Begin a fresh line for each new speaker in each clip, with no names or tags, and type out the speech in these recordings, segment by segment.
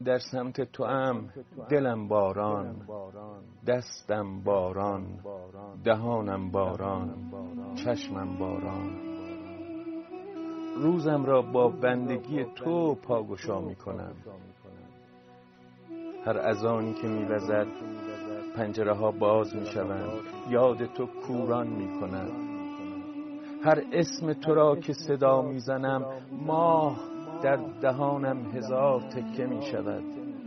در سمت توام دلم باران، دستم باران، دهانم باران، چشمم باران. روزم را با بندگی تو پاگشا می کنم. هر اذانی که می وزد پنجره ها باز می شوند، یاد تو کوران می کند. هر اسم تو را که صدا می زنم ماه در دهانم هزار تکه می شود.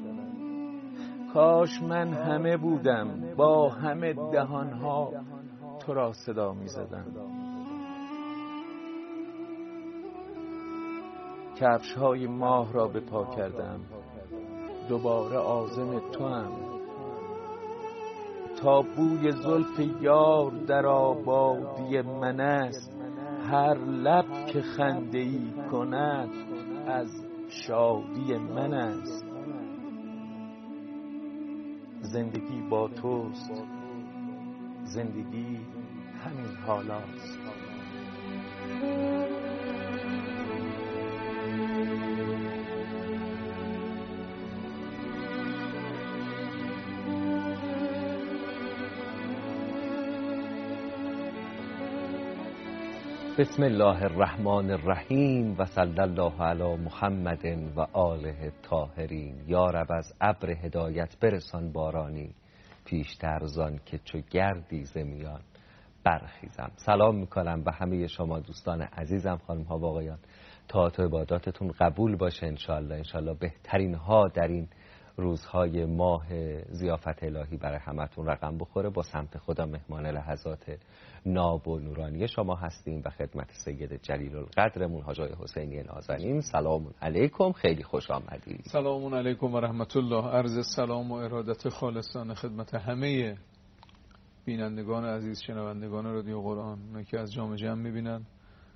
کاش من همه بودم با همه دهانها تو را صدا می زدم. کفش های ماه را به پا کردم، دوباره عازم تو هم. تا بوی زلف یار در آبادی من است، هر لب که خنده‌ای کند از شادی من است. زندگی با توست، زندگی همین حالاست.
بسم الله الرحمن الرحیم و صلی الله علی محمد و آله الطاهرین. یا رب از ابر هدایت برسان بارانی، پیشتر زان که چو گردی ز میان برخیزم. سلام میکنم به همه شما دوستان عزیزم، خانم ها و آقایان. طاعت و عباداتتون قبول باشه انشالله بهترین ها در این روزهای ماه ضیافت الهی برای همتون رقم بخوره. با سمت خدا مهمان لحظات ناب و نورانی شما هستیم و خدمت سید جلیل القدرمون حاج آقای حسینی نازنین. سلام علیکم، خیلی خوش آمدید.
سلام علیکم و رحمت الله. عرض سلام و ارادت خالصانه خدمت همه بینندگان عزیز، شنوندگان رادیو قرآن، اونایی که از جام جمع میبینن.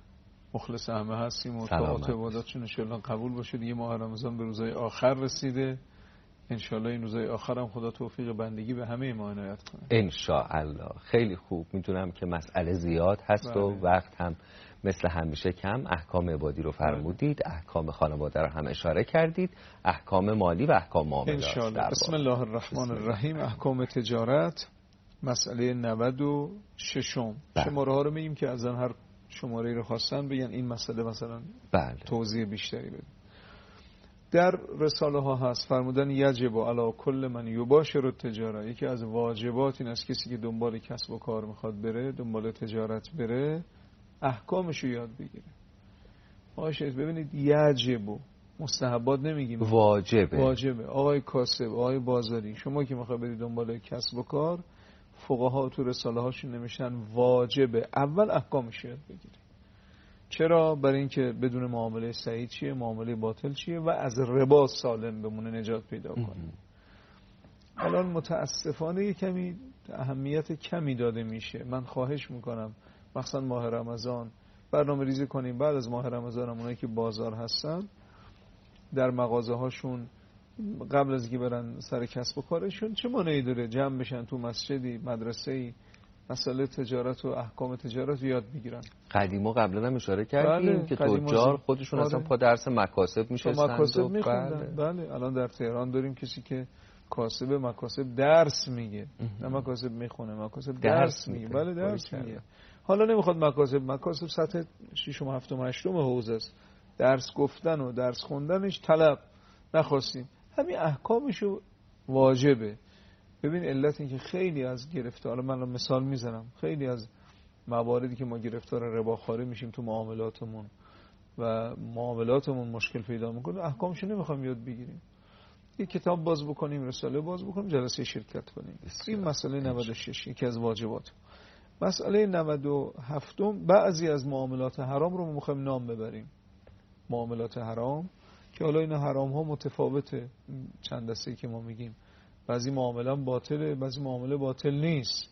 مخلص همه هستیم و طاعت و عباداتشون انشالله قبول باشه. دیگه ماه رمضان به روزهای آخر رسیده، انشالله این روزهای آخر هم خدا توفیق بندگی به همه ما عنایت کنه
انشاءالله. خیلی خوب. میدونم که مسئله زیاد هست و وقت هم مثل همیشه کم. احکام عبادی رو فرمودید، احکام خانواده رو هم اشاره کردید، احکام مالی و احکام معاملات
انشالله. بسم الله الرحمن الرحیم. احکام تجارت، مسئله 96. شماره ها رو میگیم که از هر شماره رو خواستن بگن این مسئله مثلا توضیح بیشتری بده. در رساله ها هست فرمودن یجب علی کل من یباشر التجاره. یکی از واجبات این است کسی که دنبال کسب و کار میخواد بره، دنبال تجارت بره، احکامش رو یاد بگیره. باشه ببینید، یجب مستحبات نمیگیم، واجبه. آقای کاسب، آقای بازاری، شما که میخواد برید دنبال کسب و کار، فقها تو رساله هاشون نمیشن واجبه اول احکامش رو یاد بگیره. چرا؟ برای اینکه بدون معامله صحیح چیه، معامله باطل چیه و از ربا سالم بمونه، نجات پیدا کنه. الان متاسفانه یه کمی اهمیت کمی داده میشه. من خواهش میکنم مثلا ماه رمضان برنامه ریزی کنیم، بعد از ماه رمضان هم اونایی که بازار هستن در مغازه هاشون قبل از اینکه برن سر کسب و کارشون چه مانعی داره جمع بشن تو مسجدی، مدرسه‌ای، مسئله تجارت و احکام تجارت یاد میگیرن.
قدیما قبلا هم اشاره کردیم که تجار خودشون اصلا پا درس مکاسب میشستند،
مکاسب میخوندن. بله الان در تهران داریم کسی که کاسب مکاسب درس میگه، نه مکاسب میخونه، مکاسب درس میگه. بله درس میگه. حالا نمیخواد مکاسب سطح 6 و 7 و 8 حوزه است، درس گفتن و درس خوندنش طلب نخواستیم. همین احکامشو واجبه. ببین علت این که خیلی از گرفتار، حالا من مثال میزنم، خیلی از مواردی که ما گرفتار رباخواری میشیم تو معاملاتمون و معاملاتمون مشکل پیدا میکنه، احکامشو نمیخوایم یاد بگیریم. یه کتاب باز بکنیم، رساله باز بکنیم، جلسه شرکت کنیم. این مسئله 96 یکی از واجبات. مسئله 97 بعضی از معاملات حرام رو میخوایم نام ببریم. معاملات حرام که حالا این حرام ها متفاوته، چند دسته که ما میگیم. بعضی معامله باطله، بعضی معامله باطل نیست.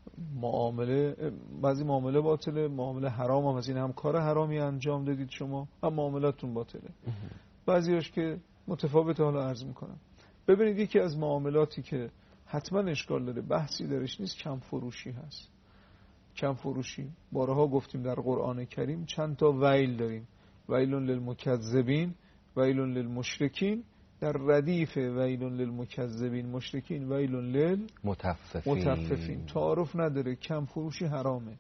بعضی معامله باطله، معامله حرام هم از این هم کار حرامی انجام دادید شما، هم معاملاتون باطله. بعضیاش که متفاوته. حالا عرض میکنم. ببینید یکی از معاملاتی که حتما اشکال داره، بحثی درش نیست، کم فروشی هست. کم فروشی بارها گفتیم در قرآن کریم چند تا ویل داریم: ویل للمکذبین، ویل للمشرکین، در ردیف ویل للمکذبین مشرکین ویل للمطففین. تعارف نداره. کم فروشی حرامه.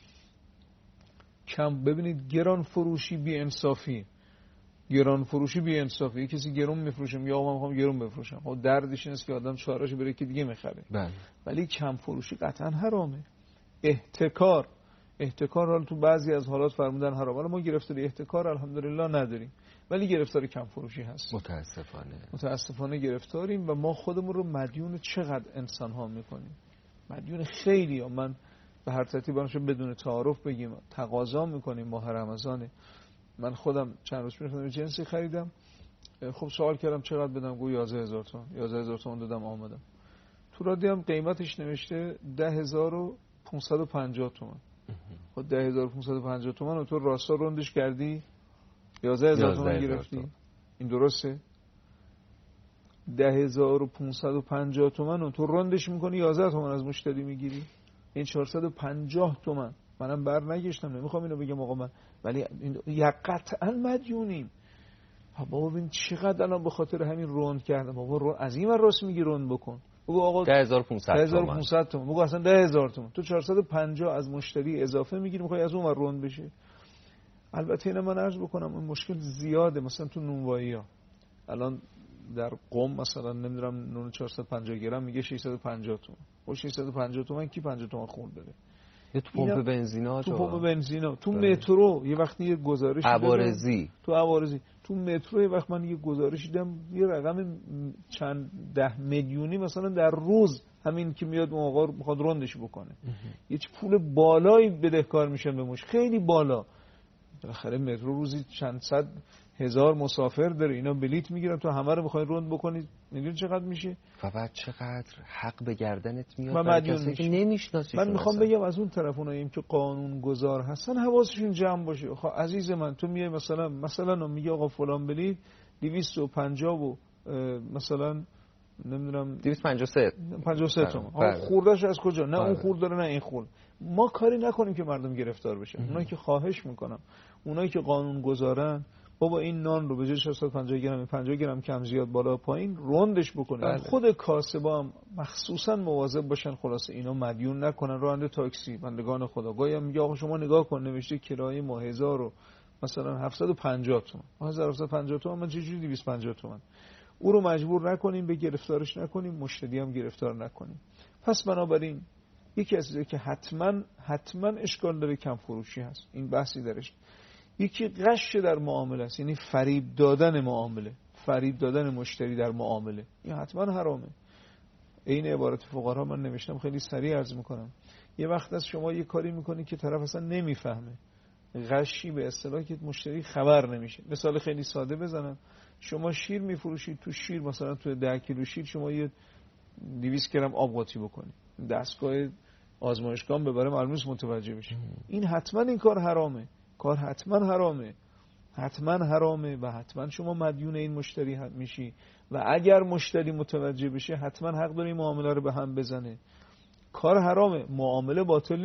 ببینید گران فروشی بی انصافی. کسی گرون میفروشه میگه آقا من میخوام گرون بفروشم. خب دردش اینه که آدم چهاره‌اشو بره که دیگه میخره.
بله.
ولی کم فروشی قطعا حرامه. احتکار حالا تو بعضی از حالات فرمودن حرام. حالا ما گرفتاری احتکار الحمدلله نداریم، ولی گرفتار کم فروشی هست. متاسفانه گرفتاریم و ما خودمون رو مدیون چقدر انسان ها میکنیم. مدیون خیلی ها. من به هر ترتیب بدون تعارف بگیم تقاضا میکنیم. ماه رمضانه. من خودم چند روز پیش جنسی خریدم. خب سوال کردم چقدر بدم، گفت 11000 تومان. 11000 تومان دادم آمدم. تو رادیو هم قیمتش نوشته 10550 تومان. خب 10550 تومان و تو راستا روندش کردی 11000 تومان گرفتی. این درسته؟ 10550 تومان و تو روندش میکنی 11 تومان از مشتری میگیری. این 450 تومان. منم بر نگشتم، نمیخوام اینو بگم آقا من، ولی قطعا مدیونیم. بابا ببین چقدر الان به خاطر همین روند کردم. بابا از این ور راست میگی روند بکن. بگو آقا 10500 تومان. بگو اصلا 10000 تومان. تو 450 از مشتری اضافه میگیری، میخوای از اون ور روند بشه. البته اینا من عرض بکنم این مشکل زیاده. مثلا تو نونوایی‌ها الان در قم مثلا نمیدونم نون 450 گرم میگه 650 تومان. خب 650 تومان کی 50 تومان خورد داره؟
تو پمپ بنزینا،
تو مترو یه وقتی یه گزارش تو مترو یه وقت من یه گزارش دیدم یه رقم چند 10 میلیونی مثلا در روز همین که میاد اون آقا میخواد روندش بکنه. یه پول بالایی بدهکار میشن به مش، خیلی بالا. بالاخره مترو روزی چند صد هزار مسافر داره، اینا بلیت میگیرن، تو همه رو میخواین روند بکنید، میدونید چقدر میشه؟
و بعد چقدر حق به گردنت میاد
برای کسی که
نمیشناسی.
من میخوام بگم از اون طرف اوناییم که قانون گذار هستن حواسشون جمع باشه. خب عزیز من تو میای مثلا میگه آقا فلان بلیت 250 و مثلا نمیدونم 253 تومن. آقا خوردش از کجا؟ نه اون خورد داره نه این خورد. ما کاری نکنیم که مردم گرفتار بشن. اونایی که خواهش میکنم، اونایی که قانون گذارن، بابا این نان رو به جای 650 گرم 50 گرم کم زیاد بالا پایین روندش بکنید. بله. خود کاسبا هم مخصوصا مواظب باشن خلاصه اینا مدیون نکنن. راننده تاکسی بندگان خدا گاهی هم میگه آقا شما نگاه کن نوشته کرایه ما 1000 و مثلا 750 تومان. 1750 تومان من چه جوری 250 تومان. او رو مجبور نکنیم به گرفتارش نکنیم، مشتری هم گرفتار نکنیم. پس بنابراین یکی از چیزایی که حتما اشکال داره کم فروشی هست. این بحثی درش. یکی غش در معامله است، یعنی فریب دادن معامله، فریب دادن مشتری در معامله. این حتما حرامه. این عبارت فقها من نوشتم خیلی سریع عرض میکنم. یه وقت از شما یه کاری میکنی که طرف اصلا نمیفهمه. غشی به اصطلاح که مشتری خبر نمیشه. مثال خیلی ساده بزنم. شما شیر میفروشید، تو شیر مثلا تو 10 کیلو شیر شما یه 200 گرم آب قاطی بکنید. دستگاه آزمایشگاه ببره معلومه متوجه بشه. این حتما این کار حرامه. حتما حرامه و حتما شما مدیون این مشتری میشی و اگر مشتری متوجه بشه حتما حق داره این معامله رو به هم بزنه. کار حرامه. معامله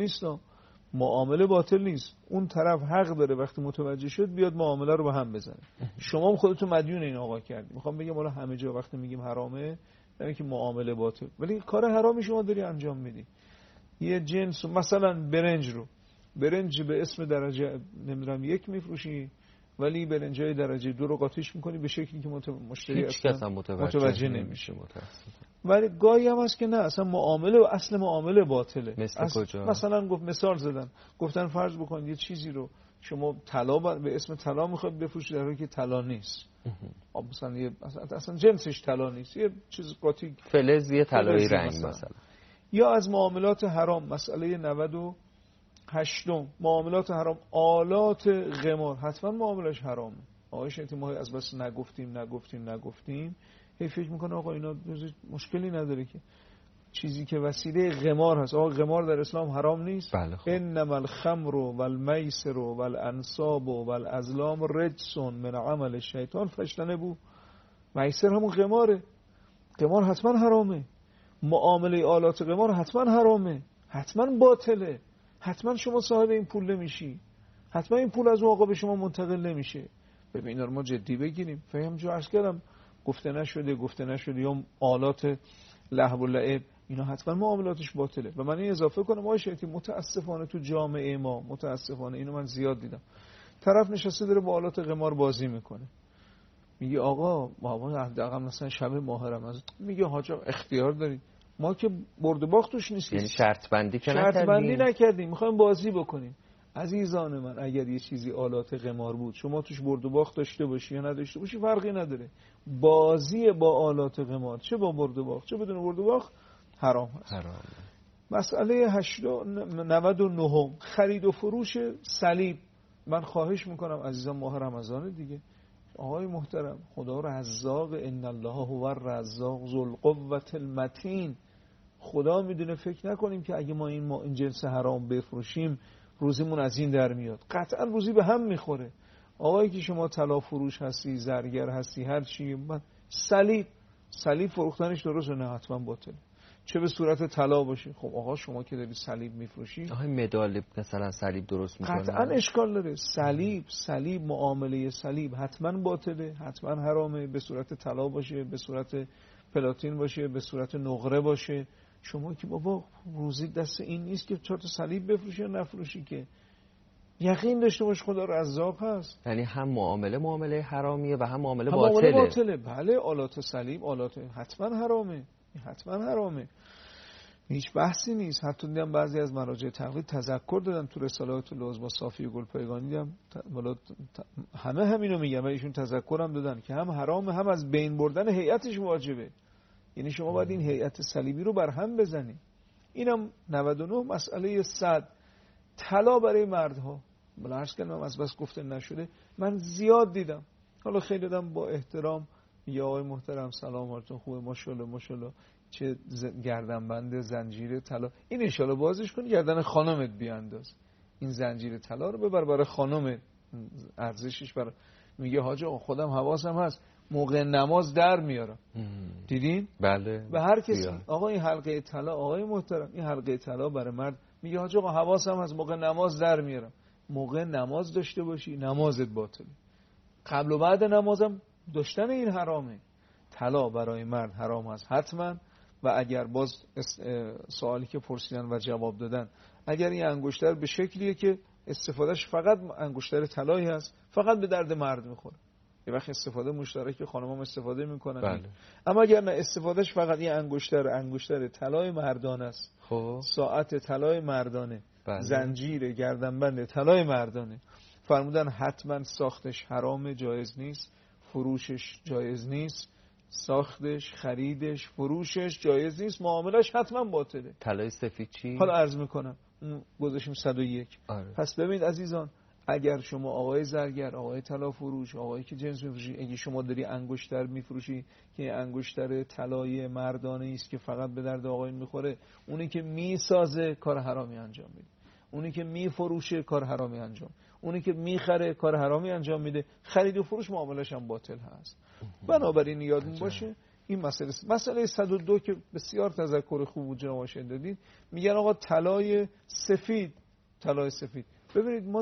باطل نیست. اون طرف حق داره وقتی متوجه شد بیاد معامله رو به هم بزنه. شما هم خودتون مدیون این آقا کردی. میخوام بگم حالا همه جا وقتی میگیم حرامه یعنی که معامله باطل، ولی کار حرامی شما داری انجام میدی. یه جنس مثلا برنج به اسم درجه نمیدونم 1 میفروشی، ولی برنجای درجه 2 رو قاطیش میکنی به شکلی که مشتری اصلا متوجه نمیشه. ولی گاهی هم هست که نه، اصلا اصل معامله باطله. مثلا مثال زدن، گفتن فرض بکن یه چیزی رو شما طلا به اسم طلا میخواد بفروشی در حالی که طلا نیست. مثلا اصلا جنسش طلا نیست، یه چیز قاطی
فلز یه طلایی رنگ مثلا.
یا از معاملات حرام مسئله 98 معاملات حرام، آلات قمار حتما معاملش حرامه. آقایش ما از بس نگفتیم هی فکر میکنه آقا اینا مشکلی نداره که چیزی که وسیله قمار هست. آقا قمار در اسلام حرام نیست.
بله خب.
انما الخمر والمیسر والانصاب والازلام رجس من عمل الشیطان فاجتنبوه. میسر همون قماره. قمار حتما حرامه. معامله آلات قمار حتما حرامه، حتما باطله، حتما شما صاحب این پول نمیشی، حتما این پول از اون آقا به شما منتقل نمیشه. ببین اینا رو ما جدی بگیریم. فهم جو عرض کردم گفته نشده یا آلات لهو و لعب، اینا حتما معاملاتش باطله. و من این اضافه کنم آقای شیخی متاسفانه تو جامعه ما، متاسفانه اینو من زیاد دیدم، طرف نشسته داره با آلات قمار بازی میکنه، میگه آقا بابا حداقل مثلا شب ماه رمضان، میگه حاج اختیار داری، ما که برد و باخت توش نیست،
یعنی شرط بندی
نکردیم، میخوایم بازی بکنیم. عزیزان من اگر یه چیزی آلات قمار بود شما توش برد و باخت داشته باشی یا نداشته باشی فرقی نداره، بازی با آلات قمار چه با برد و باخت چه بدون برد و باخت حرام هست. مسئله 99 خرید و فروش صلیب. من خواهش میکنم عزیزان ماه رمضان دیگه، آقای محترم خدا رزاق، ان الله هو الرزاق ذو القوة المتین، خدا میدونه، فکر نکنیم که اگه ما این جنس حرام بفروشیم روزیمون از این در میاد، قطعا روزی به هم میخوره. آقایی که شما طلا فروش هستی، زرگر هستی، هر چی، من صلیب فروختنش درسته؟ نه حتما باطله، چه به صورت طلا باشه. خب آقا شما که داری صلیب میفروشی،
آها مدال مثلا صلیب درست میکنه،
قطعا اشکال داره. صلیب معامله صلیب حتما باطله، حتما حرامه، به صورت طلا باشه، به صورت پلاتین باشه، به صورت نقره باشه. شما که بابا روزی دست این نیست که چهار تا صلیب بفروشی یا نفروشی، که یقین داشته باش خدا رزاق هست.
یعنی هم معامله حرامیه و هم معامله
باطله. بله آلات صلیب آلات حتما حرامه، هیچ بحثی نیست. حتی دیدم بعضی از مراجع تقلید تذکر دادن تو رسالات العظمی صافی گلپایگانی، دیدم همه همینو میگن و ایشون تذکرم دادن که هم حرامه هم از بین بردن هیئتش واجبه. یعنی شما باید این هیئت صلیبی رو برهم بزنی. اینم 99. مسئله 100 طلا برای مردها. بلا عرض کردم از بس گفته نشده، من زیاد دیدم. حالا خیلی دادم با احترام، یا آقای محترم سلام حالتون خوبه، ماشاءالله چه گردنبند زنجیر طلا، این ان شاءالله بازش کنی گردن خانمت بیانداز، این زنجیر طلا رو ببر برای خانمت، ارزشش برای، میگه حاج آقا خودم حواسم هست موقع نماز در میارم. دیدین؟
بله.
به هر کسی آقا این حلقه طلا، آقای محترم این حلقه طلا برای مرد، میگه حاج آقا حواسم هست موقع نماز در میارم. موقع نماز داشته باشی نمازت باطله، قبل و بعد نمازم داشتن این حرامه. طلا برای مرد حرام است حتما. و اگر باز سوالی که پرسیدن و جواب دادن، اگر این انگشتر به شکلیه که استفادهش فقط انگشتر طلایی هست، فقط به درد مرد میخوره، یه وقت استفاده مشترک خانم‌ها استفاده میکنن.
بله.
اما اگر نه استفادهش فقط این انگشتر طلای مردانه است،
خب
ساعت طلای مردانه،
بله.
زنجیر گردنبند طلای مردانه، فرمودن حتما ساختش حرام، جایز نیست، فروشش جایز نیست، ساختش، خریدش، فروشش جایز نیست، معاملش حتما باطله.
طلای سفید چی؟
حالا عرض میکنم گذاشیم 101.
آره.
پس ببینید عزیزان، اگر شما آقای زرگر، آقای طلا فروش، آقایی که جنس میفروشی، اگه شما داری انگشتر میفروشی که انگشتر طلای مردانه است که فقط به درد آقایون میخوره، اونی که میسازه کار حرامی انجام میده، اونی که میفروشه کار حرامی انجام، اونی که میخره کار حرامی انجام میده. خرید و فروش معاملش هم باطل هست. بنابراین یادون باشه این مسئله 102 که بسیار تذکر خوب بود جناب دادید، میگن آقا طلای سفید. ببینید ما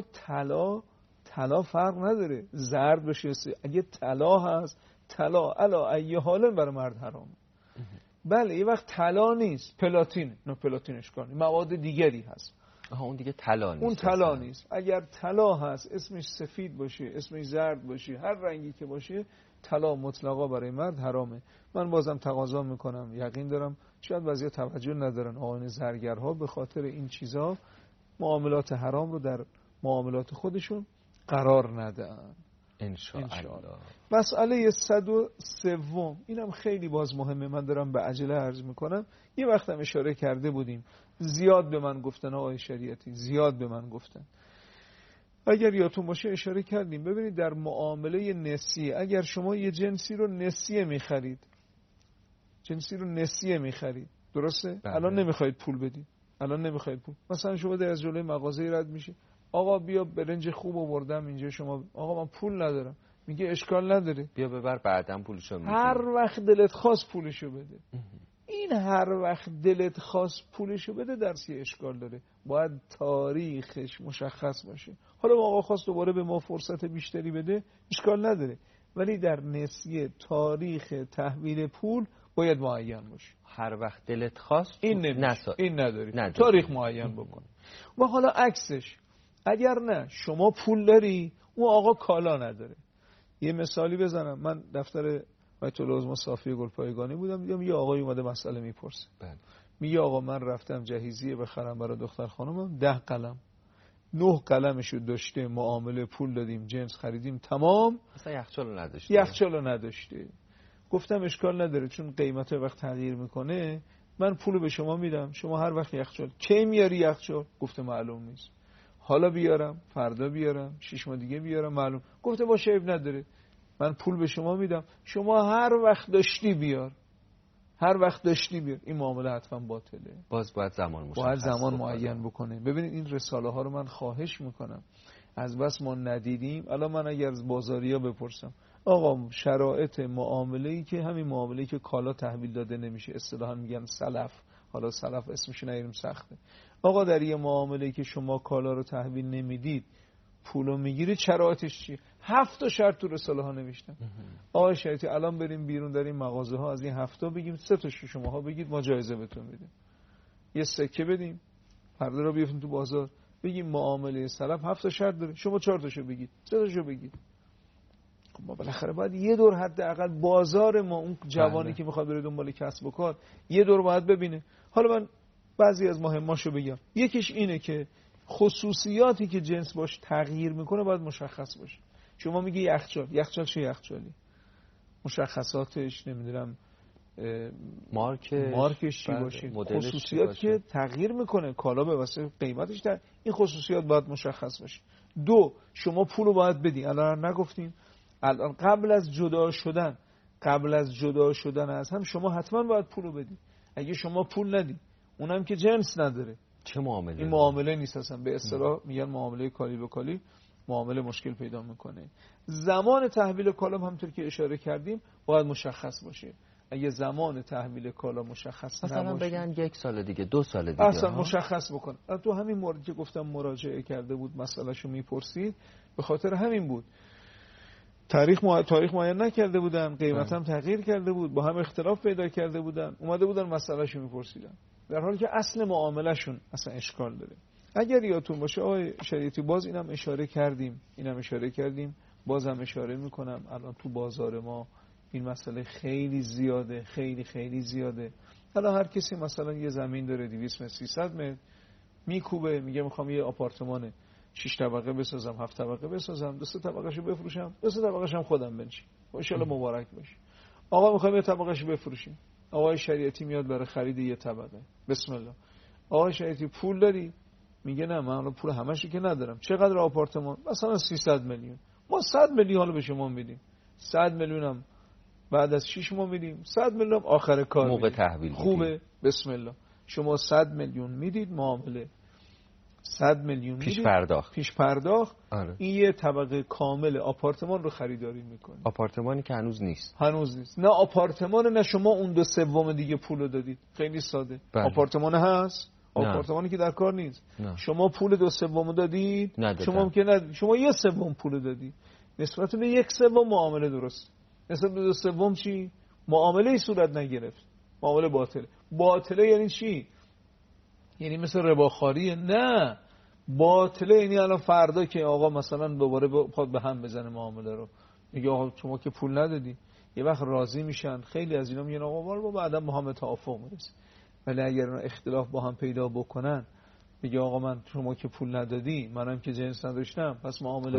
طلا فرق نداره، زرد بشه، اگه طلا هست، طلا علا ای حال برای مرد حرام. بله یه وقت طلا نیست، پلاتین، نه پلاتین اشکال نیست، مواد دیگری هست.
اون دیگه طلا نیست.
اون طلا نیست. اگر طلا هست اسمش سفید باشه، اسمش زرد باشه، هر رنگی که باشه، طلا مطلقا برای مرد حرامه. من بازم تقاضا میکنم، یقین دارم شاید بعضیا توجه ندارن، آقایان زرگرها به خاطر این چیزا معاملات حرام رو در معاملات خودشون قرار ندن.
انشاءالله.
مسئله 103 اینم خیلی باز مهمه، من دارم به عجله عرض میکنم. یه وقتم اشاره کرده بودیم، زیاد به من گفتن آقای شریعتی، زیاد به من گفتن. اگر یادتون باشه اشاره کردیم، ببینید در معامله نسیه، اگر شما یه جنسی رو نسیه میخرید، درسته؟
بله.
الان نمیخواید پول بدید، مثلا شما در از جلوی مغازه رد میشه، آقا بیا برنج خوب آوردم اینجا، شما آقا من پول ندارم، میگه اشکال نداره
بیا ببر بعداً پولشو میدی،
هر وقت دلت خواست پولشو بده. این هر وقت دلت خواست پولشو بده درس یه اشکال داره، باید تاریخش مشخص باشه. حالا آقا خواست دوباره به ما فرصت بیشتری بده، اشکال نداره، ولی در نسیه تاریخ تحویل پول باید معین باشه.
هر وقت دلت خواست
این نداری. تاریخ معین بکن. و حالا عکسش، اگر نه شما پول داری اون آقا کالا نداره. یه مثالی بزنم، من دفتر بیت العظما صافی گلپایگانی بودم، دیدم یه آقای اومده مسئله میپرسه. میگه آقا من رفتم جهیزیه بخرم برای دختر خانومم 10 قلم، 9 قلمشو داشته، معامله پول دادیم، جنس خریدیم، تمام.
اصلا
یخچالو نداشته. گفتم اشکال نداره، چون قیمت وقت تغییر میکنه، من پولو به شما میدم، شما هر وقت یخچال کی میاری یخچال؟ گفته معلوم نیست، حالا بیارم، فردا بیارم، 6 ماه دیگه بیارم، معلوم. گفته باشه عیب نداره، من پول به شما میدم، شما هر وقت داشتی بیار، هر وقت داشتی بیار. این معامله حتما باطله.
باید زمان
معین بکنه. ببینید این رساله ها رو من خواهش میکنم، از بس ما ندیدیم. الان من اگر از بازاریا بپرسم آقا شرایط معامله‌ای که همین معامله‌ای که کالا تحویل داده نمیشه، اصطلاحاً میگن سلف، حالا سلف اسمش نگیریم سخته، آقا در یه معامله‌ای که شما کالا رو تحویل نمیدید پولو میگیرید، شرایطش چیه؟ 7 تا شرط تو رساله ها نوشتم. آقا شریعتی الان بریم بیرون در این مغازه ها، از این 7 بگیم 3 تاشو شماها بگید، ما جایزه بهتون میدیم. یه سکه بدیم، پرده رو بیافتیم تو بازار، بگیم معامله سلف 7 تا شرط داره، شما 4 تاشو بگید، 3 تاشو بگید. خب ما بالاخره باید یه دور حداقل بازار ما، اون جوانی که میخواد بره دنبال کسب و کار، یه دور باید ببینه. حالا من بعضی از مهماشو بگم. یکیش اینه که خصوصیاتی که جنس باش تغییر میکنه باید مشخص باشه. شما میگی یخچال چه یخچالی؟ مشخصاتش نمیدونم، مارکش چی باشه، خصوصیات که تغییر میکنه، کالا به واسه قیمتش این خصوصیات باید مشخص باشه. 2 شما پولو باید بدی. الان نگفتیم، الان قبل از جدا شدن از هم شما حتما باید پولو بدی. اگه شما پول ندی، اونم که جنس نداره،
چه معامله؟
این معامله نیست اصلا. به اصطلاح میگن معامله کالی به کالی، معامله مشکل پیدا میکنه. زمان تحویل کالا همونطور که اشاره کردیم باید مشخص باشه. اگه زمان تحویل کالا مشخص نباشه،
مثلا بگن 1 سال دیگه، 2 سال دیگه،
اصلا مشخص بکن. تو همین موردی که گفتم مراجعه کرده بود، مسئلهشو میپرسید، به خاطر همین بود. تاریخ معین نکرده بودن، قیمت هم تغییر کرده بود، با هم اختلاف پیدا کرده بودن، اومده بودن مسئلهشو میپرسیدن، در حالی که اصل معاملهشون اصلا اشکال داره. اگر یادتون باشه آقای شریعتی، باز اینم اشاره کردیم، بازم اشاره میکنم، الان تو بازار ما این مسئله خیلی زیاده، خیلی زیاده. حالا هر کسی مثلا یه زمین داره 200 متر 300 متر، میکوبه، میگه میخوام یه آپارتمان 6 طبقه بسازم، 7 طبقه بسازم، 2 طبقهشو بفروشم، 2 طبقه‌ش هم خودم بنشینم، ان شاءالله مبارک باشه. آقا میخوام یه طبقهشو بفروشیم، آقای شریعتی میاد برای خرید یه طبقه، بسم الله. آقای شریعتی پول داری؟ میگه نه من پول همشو که ندارم. چقدر آپارتمان؟ مثلا 300 میلیون. ما 100 میلیون حالا به شما میدیم، 100 میلیونم بعد از 6 ماه میدیم، 100 میلیون آخر کار
موقع تحویل
خوبه، بسم الله. شما 100 میلیون میدید معامله، 100 میلیون پیش پرداخت.
آره.
این یه طبقه کامل آپارتمان رو خریداری میکنه.
آپارتمانی که هنوز نیست.
نه آپارتمان، نه شما اون 2/3 دیگه پولو دادید. خیلی ساده.
بله.
آپارتمان هست، آپارتمانی که در کار نیست.
نه.
شما پول 2/3 دادید، شما که ندید، شما 1/3 پول دادید، نسبت به 1/3 معامله درست، نسبت به 2/3 چی؟ معامله ای صورت نگرفت، معامله باطله. یعنی چی؟ یعنی مثل رباخاریه؟ نه، باطله یعنی الان فردا که آقا مثلا دوباره بخواد به هم بزنه معامله رو، میگه آقا شما که پول ندادی، یه وقت راضی میشن. خیلی از اینا میگن آقا بعدا با هم توافق میرسیم. ولی اگر اون اختلاف با هم پیدا بکنن، میگه آقا من شما که پول ندادی، منم که جنس نداشتم، پس معامله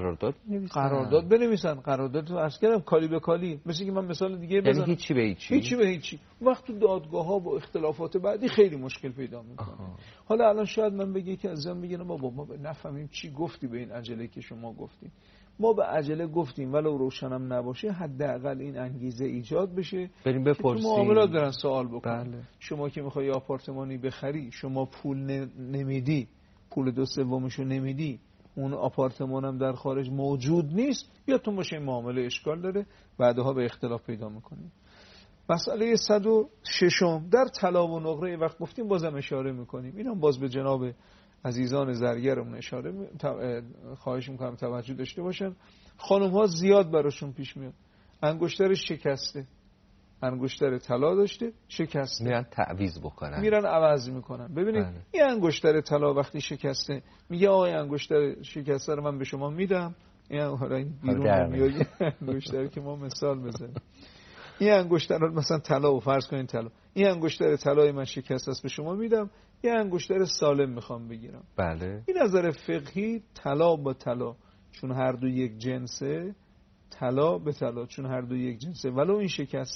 قرارداد بنویسن. قرارداد تو عرض کردم کالی به کالی. مثل که من مثال دیگه بزنم،
یعنی هیچی به هیچی.
وقت تو دادگاه ها با اختلافات بعدی خیلی مشکل پیدا میکنه. حالا الان شاید من بگه که ازم میگن بابا ما نفهمیم چی گفتی به این عجله که شما گفتی. ما به عجله گفتیم ولو روشنم نباشه، حداقل این انگیزه ایجاد بشه
بریم بپرسیم،
تو معاملات برن سوال بکنن.
بله.
شما که میخوای آپارتمانی بخری، شما پول نمیدی، پول 2/3 نمیدی، اون آپارتمانم در خارج موجود نیست، یادتون باشه این معامله اشکال داره، بعدها به اختلاف پیدا میکنیم. مسئله 106 در طلا و نقره وقت گفتیم، بازم اشاره میکنیم، اینم باز به جناب عزیزان زرگرمون اشاره خواهش میکنم توجه داشته باشن. خانم ها زیاد براشون پیش میاد انگشترش شکسته، انگشتر طلا داشته شکسته،
میرن تعویض بکنن،
میرن عوض میکنن. ببینید این انگشتر طلا وقتی شکسته میگه آقای انگشتر شکسته رو من به شما میدم، این بیرون میاد انگشتر که ما مثال بزنیم، این انگشتر رو مثلا طلا و فرض کنین طلا، این انگشتر طلای من شکسته است به شما میدم، یه انگشتر سالم میخوام بگیرم.
بله.
این نظر فقهی طلا با طلا چون هر دو یک جنسه، طلا به طلا چون هر دو یک جنسه، ولو این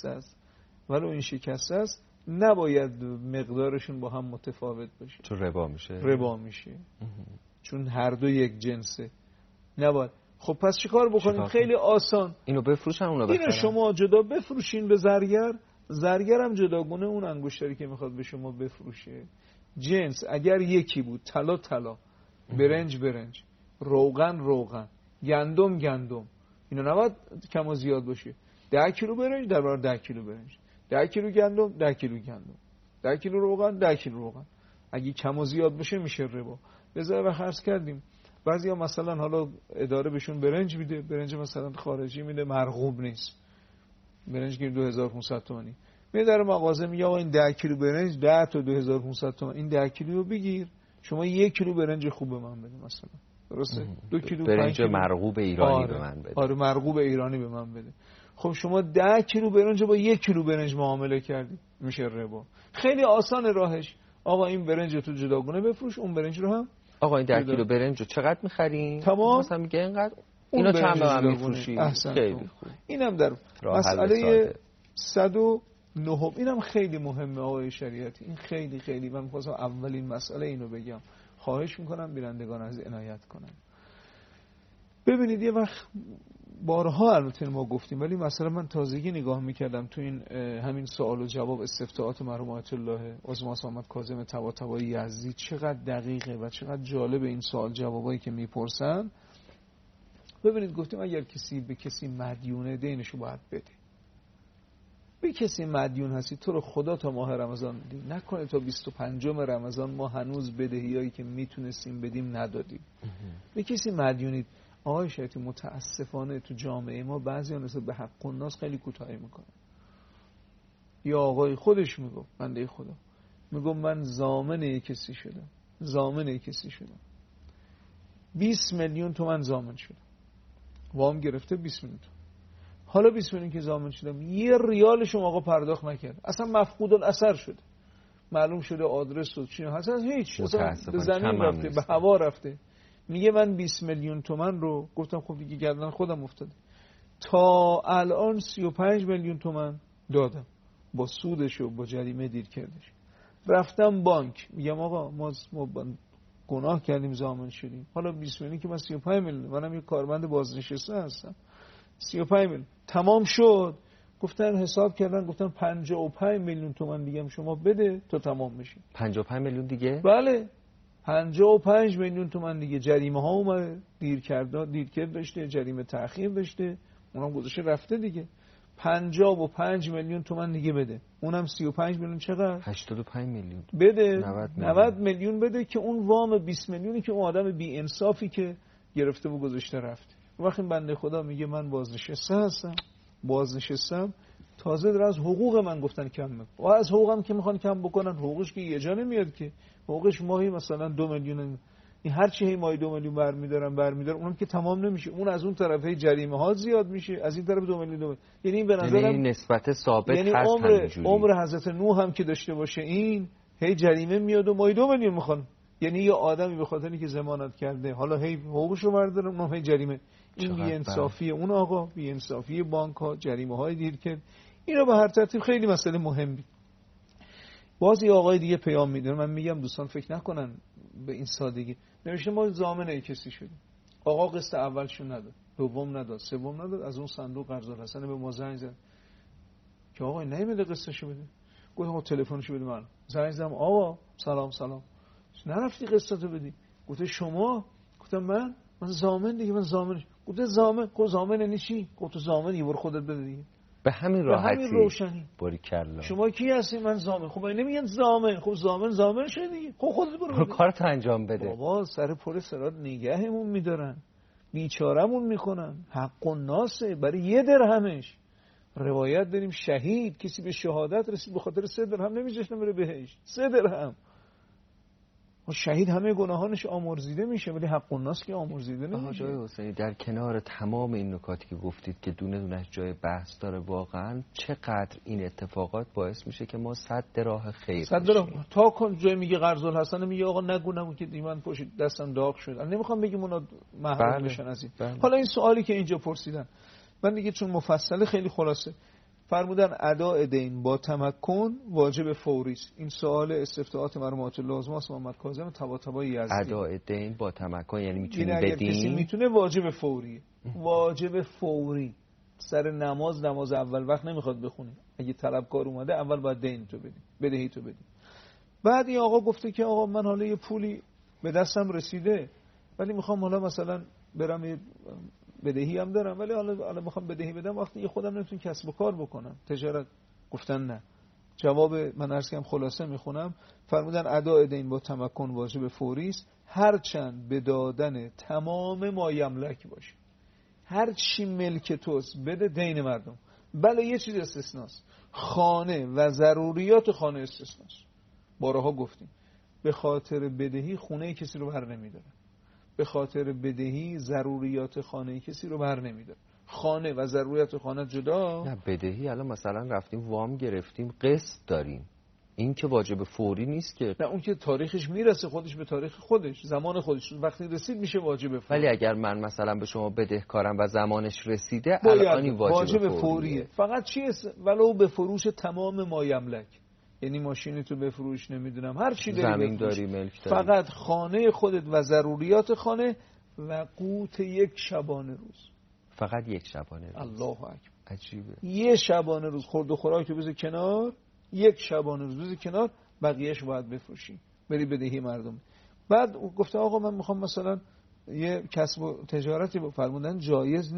شکسته است نباید مقدارشون با هم متفاوت باشه،
چون ربا میشه
چون هر دو یک جنسه نباید. خب پس چیکار بکنیم؟ خیلی آسان،
اینو بفروشن اونو بخرن.
اینو شما جدا بفروشین به زرگر هم جداگونه اون انگشتری که میخواد به شما بفروشه جنس اگر یکی بود، طلا برنج روغن گندم اینا نباید کم و زیاد باشه. 10 کیلو برنج در برابر 10 کیلو برنج، 10 کیلو گندم 10 کیلو گندم، 10 کیلو روغن 10 کیلو روغن. اگه کم و زیاد بشه میشه ربا. بذار و خرج کردیم بعضیا مثلا حالا اداره بهشون برنج میده، برنج مثلا خارجی میده مرغوب نیست، برنج گیر 2500 تومانی، میاد در مغازه میگه آقا این 10 کیلو برنج 10 تا 2500 تومان، این 10 کیلو رو بگیر شما 1 کیلو برنج خوب به من بده مثلا، درسته؟ 2 کیلو
برنج مرغوب ایرانی به من بده.
آره مرغوب ایرانی به من بده. خب شما 10 کیلو برنج با 1 کیلو برنج معامله کردی، میشه ربا. خیلی آسان راهش. آقا این برنج تو جداگونه بفروش، اون برنج رو هم
آقا این 10 کیلو برنج رو چقدر می‌خرین؟
تمام
مثلا میگه اینقدر، اینو چند به من می‌فروشی؟ خیلی خوب.
اینم در مسئله 109 اینم خیلی مهمه آقای شریعتی. این خیلی من می‌خواستم اولین مسئله اینو بگم. خواهش می‌کنم بینندگان از عنایت کنن. ببینید یه وقت بارها البته ما گفتیم ولی مثلا من تازگی نگاه میکردم تو این همین سوال و جواب استفتاءات مرحوم آیت الله عظما محمد کاظم طباطبایی یزدی چقدر دقیقه و چقدر جالب این سوال جوابایی که میپرسن. ببینید گفتیم اگر کسی به کسی مدیونه دینشو باید بده. به کسی مدیون هستی تو رو خدا تا ماه رمضان نکنه تا 25 رمضان ما هنوز بدهیایی که میتونستیم بدیم ندادیم. به کسی مدیونید. آقای شریعتی متاسفانه تو جامعه ما بعضی ها نسبت به حق الناس خیلی کوتاهی میکنن. یا آقای خودش میگو بنده خدا میگم من ضامن یک کسی شدم 20 میلیون تومان ضامن شدم، وام گرفته 20 میلیون تومان. حالا 20 میلیون که ضامن شدم یه ریالش آقا پرداخت نکرد، اصلا مفقود الاثر شده، معلوم شده آدرس و چی اصلا هیچ، به زمین رفته به هوا رفته. میگه من 20 میلیون تومان رو گفتم خب دیگه گردن خودم افتاده، تا الان 35 میلیون تومان دادم با سودش و با جریمه دیر کردش. رفتم بانک میگم آقا ما گناه کردیم ضامن شدیم، حالا 20 میلیون که من 35 میلیون، منم یه کارمند بازنشسته هستم، 35 میلیون تمام شد. گفتن حساب کردن گفتن 55 میلیون تومان دیگه شما بده تا تمام بشه.
55 میلیون دیگه؟
بله 55 میلیون تومان دیگه. جریمه ها اومده، دیرکرد داشته، جریمه تأخیر داشته، اونم گذاشته رفته دیگه. 55 میلیون تومان دیگه بده. اونم 35 میلیون چقدر؟
85 میلیون
بده. 90 میلیون بده که اون وام 20 میلیونی که اون آدم بی انصافی که گرفته و گذاشته رفته. وقتی بنده خدا میگه من بازنشستم تازه در از حقوق من گفتن کم میکنن و از حقوقم که میخوان کم بکنن، حقوقش که یه جا نمیاد که، حقوقش ماهی مثلا 2 میلیون، این هر چی ماهی 2 میلیون برمیدارن اونم که تمام نمیشه، اون از اون طرف هی جریمه ها زیاد میشه، از این طرف 2 میلیون. یعنی این به نظرم
نسبت ثابت
یعنی
هست همینجوری.
عمر حضرت نوح هم که داشته باشه این هی جریمه میاد و ماهی 2 میلیون میخوان. یعنی یه آدمی به خاطر اینکه ضمانت کرده حالا هی حقوقشو بردارن اونم هی جریمه. این بی انصافی اون آقا، بی انصافی بانک ها، جریمه های دیر کرد. اینا به هر ترتیب خیلی مسئله مهمی. باز یه آقای دیگه پیام میده، من میگم دوستان فکر نکنن به این سادگی. نوشته ما ضامن کسی شدیم، آقا قسط اولشو نداد، دوم نداد، سوم نداد، از اون صندوق قرض الحسن به ما زنگ زد که آقا نمیده قسطشو بده. گفتم آقا تلفنشو بده من. زنگ زدم آقا سلام نرفتی قسطتو بدی؟ گفت شما؟ گفتم من ضامن دیگه، من ضامنش. گفت ضامن؟ گفت ضامن یعنی چی؟ گفت ضامن یه بار خودت بده دیگه.
به همین راحتی،
روشنی.
باریکلا.
شما کی هستی؟ من زامن. خب این نمیگن زامن. خب زامن شده دیگه. خب خودت برو
کارت انجام بده.
بابا سر پر صراط نگهمون میدارن، بیچارمون میکنن. حق الناسه برای 1 درهمش. روایت داریم شهید کسی به شهادت رسید به خاطر 3 درهم نمیذاشتن بره بهشت. 3 درهم. شهید همه گناهانش آمرزیده میشه، ولی حق الناس که آمرزیده نمیشه.
آقای حسینی در کنار تمام این نکاتی که گفتید که دونه دونش جای بحث داره، واقعا چقدر این اتفاقات باعث میشه که ما صد راه خیر بشیم.
تا کن جای میگه قرض الحسن میگه آقا نگو که دیوان پشت دستم داغ شد. الان نمیخوام بگیم اونا محروم بشن از این. حالا این سوالی که اینجا پرسیدن من دیگه چون مفصله خیلی خلاصه فرمودن اداء دین با تمکن واجب فوری است. این سوال استفتاءات مرحوم لازم است محمد کاظم طباطبایی یزدی.
اداء دین با تمکن یعنی میتونی
اگر
بدین؟
کسی میتونه واجب فوری. واجب فوری. سر نماز اول وقت نمیخواد بخونی. اگه طلبکار اومده اول باید دین تو بدی، بدهی تو بدی. بعد این آقا گفته که آقا من حالا یه پولی به دستم رسیده ولی میخوام حالا مثلا برم یه بدهی هم دارم ولی حالا میخوام بدهی بدم وقتی خودم نمیتونم کسب و کار بکنم تجارت. گفتن نه. جواب من عرض کردم خلاصه میخونم. فرمودن اداء دین با تمکن واجب فوری است هرچند به دادن تمام ما یملک باشه. هر چی ملک توست بده دین مردم. بله یه چیز استثناست، خانه و ضروریات خانه استثناست. بارها گفتیم به خاطر بدهی خونه کسی رو بر نمیداره، به خاطر بدهی ضروریات خانه کسی رو بر نمیداره. خانه و ضروریات خانه جدا.
نه بدهی الان مثلا رفتیم وام گرفتیم قسط داریم، این که واجب فوری نیست که.
نه اون که تاریخش میرسه خودش به تاریخ خودش، زمان خودش وقتی رسید میشه واجب فوری.
ولی اگر من مثلا به شما بدهکارم و زمانش رسیده الان این واجب
فوریه. فقط چیه؟ ولو به فروش تمام ما یملک، یعنی ماشین تو بفروش، نمیدونم هر چی داری
زمین داری، ملک داری،
فقط خانه خودت و ضروریات خانه و قوت 1 شبانه روز.
فقط 1 شبانه روز.
الله اکبر.
عجیبه.
1 شبانه روز خورد و خوراک رو بذار کنار، 1 شبانه روز بذار کنار، بقیه‌اش باید بفروشی بری بدهی مردم. بعد گفته آقا من میخوام مثلا یه کسب و تجارتی فرمودن جایز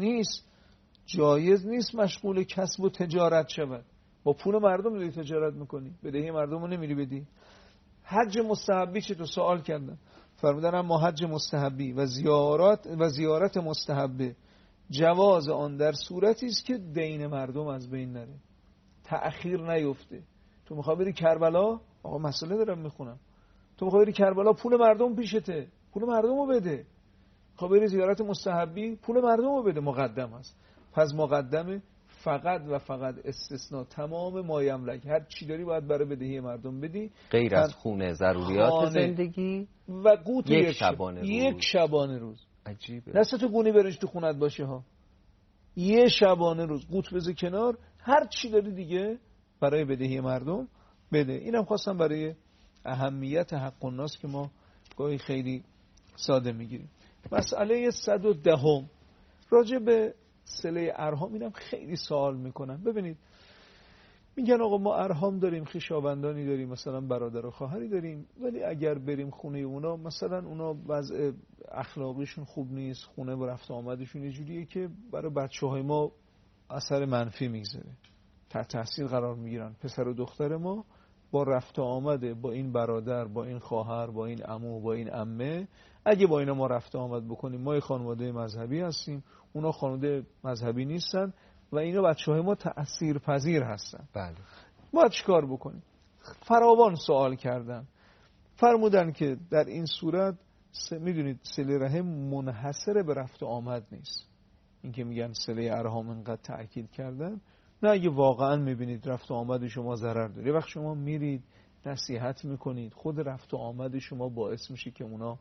نیست مشغول کسب و تجارت شود. با پول مردم داری تجارت میکنی، بدهی مردم رو نمیری بدی. حج مستحبی چه تو سوال کردن فرمودن اما حج مستحبی و زیارت مستحبه جواز آن در صورتی است که دین مردم از بین نره، تأخیر نیفته. تو میخوای بری کربلا، آقا مسئله دارم میخونم، تو میخوای بری کربلا پول مردم پیشته، پول مردم رو بده. میخوای بری زیارت مستحبی پول مردم رو بده، مقدم است. پس مقدمه فقط و فقط استثناء تمام ما یملک، هر چی داری باید برای بدهی مردم بدی
غیر از خونه، ضروریات زندگی و
قوت
1 شبانه روز.
1 شبانه روز.
عجیبه.
دستتو گونی برش تو خونت باشه ها. 1 شبانه روز قوت بذار کنار، هر چی داری دیگه برای بدهی مردم بده. اینم خواستم برای اهمیت حق الناس که ما گاهی خیلی ساده میگیریم. مسئله 110 راجع به صله ارحام، اینم خیلی سوال میکنن. ببینید میگن آقا ما ارحام داریم، خویشاوندانی داریم، مثلا برادر و خواهری داریم، ولی اگر بریم خونه اونا مثلا اونا وضع اخلاقیشون خوب نیست، خونه و رفت آمدشون یه جوریه که برای بچه‌های ما اثر منفی میگذاره، تحت تاثیر قرار میگیرن. پسر و دختر ما با رفت آمده با این برادر، با این خواهر، با این عمو، با این عمه، اگه با اینا ما رفت آمد بکنیم، ما خانواده مذهبی هستیم، اونا خانواده مذهبی نیستن و اینا بچه‌های ما تأثیر پذیر هستن.
بله.
ما چیکار بکنیم؟ فراوان سوال کردن. فرمودن که در این صورت میدونید صله رحم منحصر به رفت آمد نیست. این که میگن صله ارحام انقدر تأکید کردن، نه اگه واقعا میبینید رفت و آمد شما ضرر داره، وقت شما میرید نصیحت میکنید، خود رفت و آمد شما باعث میشه که اونا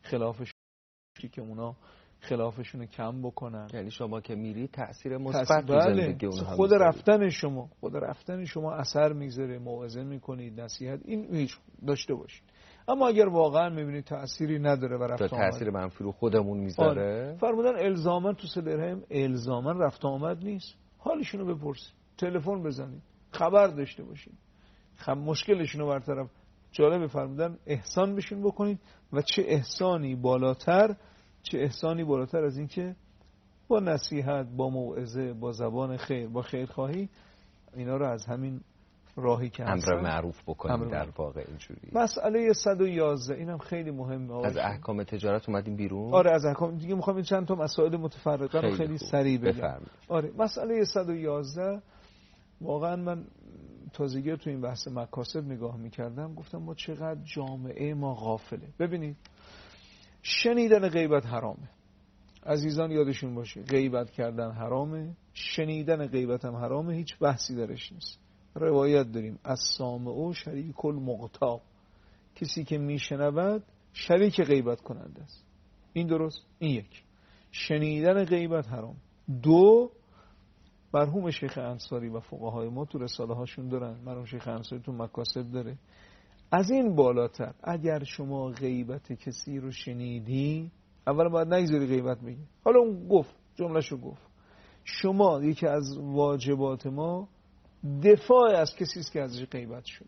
خلافشون کم بکنن.
یعنی شما که میری تأثیر مثبت تو زندگی اونها
خود رفتن شما اثر میذاره، موعظه میکنید، نصیحت، این هیچ داشته باشید. اما اگر واقعا میبینید تأثیری نداره و رفت آمد،
تأثیر منفی رو خودمون میذاره،
فرمودن الزاما تو صله رحم الزاما رفت آمد نیست. حالشونو بپرسید، تلفن بزنید، خبر داشته باشید، مشکلشونو برطرف. جالب فرمودن احسان بهشون بکنید و چه احسانی بالاتر از این که با نصیحت، با موعظه، با زبان خیر، با خیرخواهی، اینا رو از همین راهی که
امر معروف بکنیم در واقع اینجوری.
مسئله 111 اینم خیلی مهمه.
از احکام تجارت اومدیم بیرون.
آره از احکام دیگه میخوام چند تا مسائل متفرقه رو خیلی سریع بگم. آره مسئله 111 واقعا من تازگی تو این بحث مکاسب نگاه میکردم، گفتم ما چقدر جامعه ما غافله. ببینید شنیدن غیبت حرامه، عزیزان یادشون باشه، غیبت کردن حرامه، شنیدن غیبت هم حرامه، هیچ بحثی درش نیست. روایت داریم السامع شریک المغتاب، کسی که میشنود شریک غیبت کننده است. این درست؟ این یک. شنیدن غیبت حرام. دو، مرحوم شیخ انصاری و فقهای ما تو رساله هاشون دارن، مرحوم شیخ انصاری تو مکاسب داره، از این بالاتر اگر شما غیبت کسی رو شنیدی، اولا باید نگذاری غیبت بگی. حالا اون گفت، جمله‌شو گفت، شما یکی از واجبات ما دفاع از کسی است که ازش غیبت شده.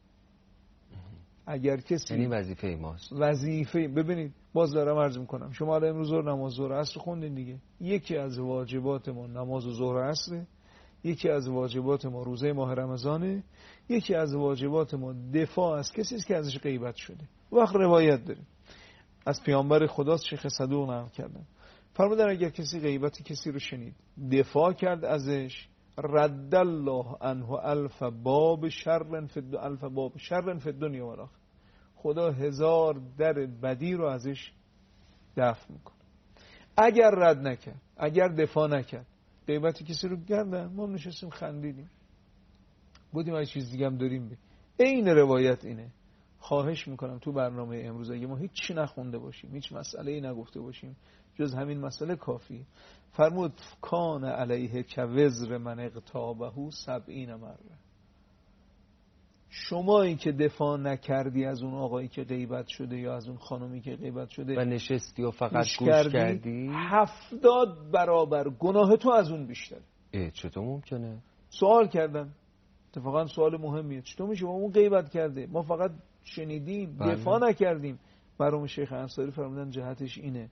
اگر کسی
یعنی وظیفه ماست.
وظیفه، ببینید باز دارم عرض میکنم، شما حالا امروز نماز ظهر و عصر خوندین دیگه، یکی از واجبات ما نماز ظهر و عصر، یکی از واجبات ما روزه ماه رمضانه، یکی از واجبات ما دفاع از کسی است که ازش غیبت شده. وقت روایت داریم از پیامبر خدا شیخ صدوق نقل کردن، فرمودن اگر کسی غیبت کسی رو شنید دفاع کرد ازش، رد الله عنه الف باب شر فی الدنیا و الاخره، خدا 1000 در بدی رو ازش دفع میکنه. اگر رد نکرد، اگر دفاع نکرد، غیبت کسی رو کردن، ما نشستیم خندیدیم، بودیم از چیز دیگه هم داریم بیم. این روایت اینه. خواهش میکنم تو برنامه امروز اگه ما هیچی نخونده باشیم، هیچ مسئله‌ای نگفته باشیم جز همین مسئله کافی. فرمود کان علیه که وزر من اغتابه 70 مره. شما این که دفاع نکردی از اون آقایی که غیبت شده یا از اون خانمی که غیبت شده
و نشستی و فقط گوش کردی،
70 برابر گناه تو از اون بیشتره.
چطور ممکنه؟
سوال کردن، اتفاقا سوال مهمیه، چطور میشه اون غیبت کرده ما فقط شنیدیم دفاع نکردیم؟ مرحوم شیخ انصاری فرمودن جهتش اینه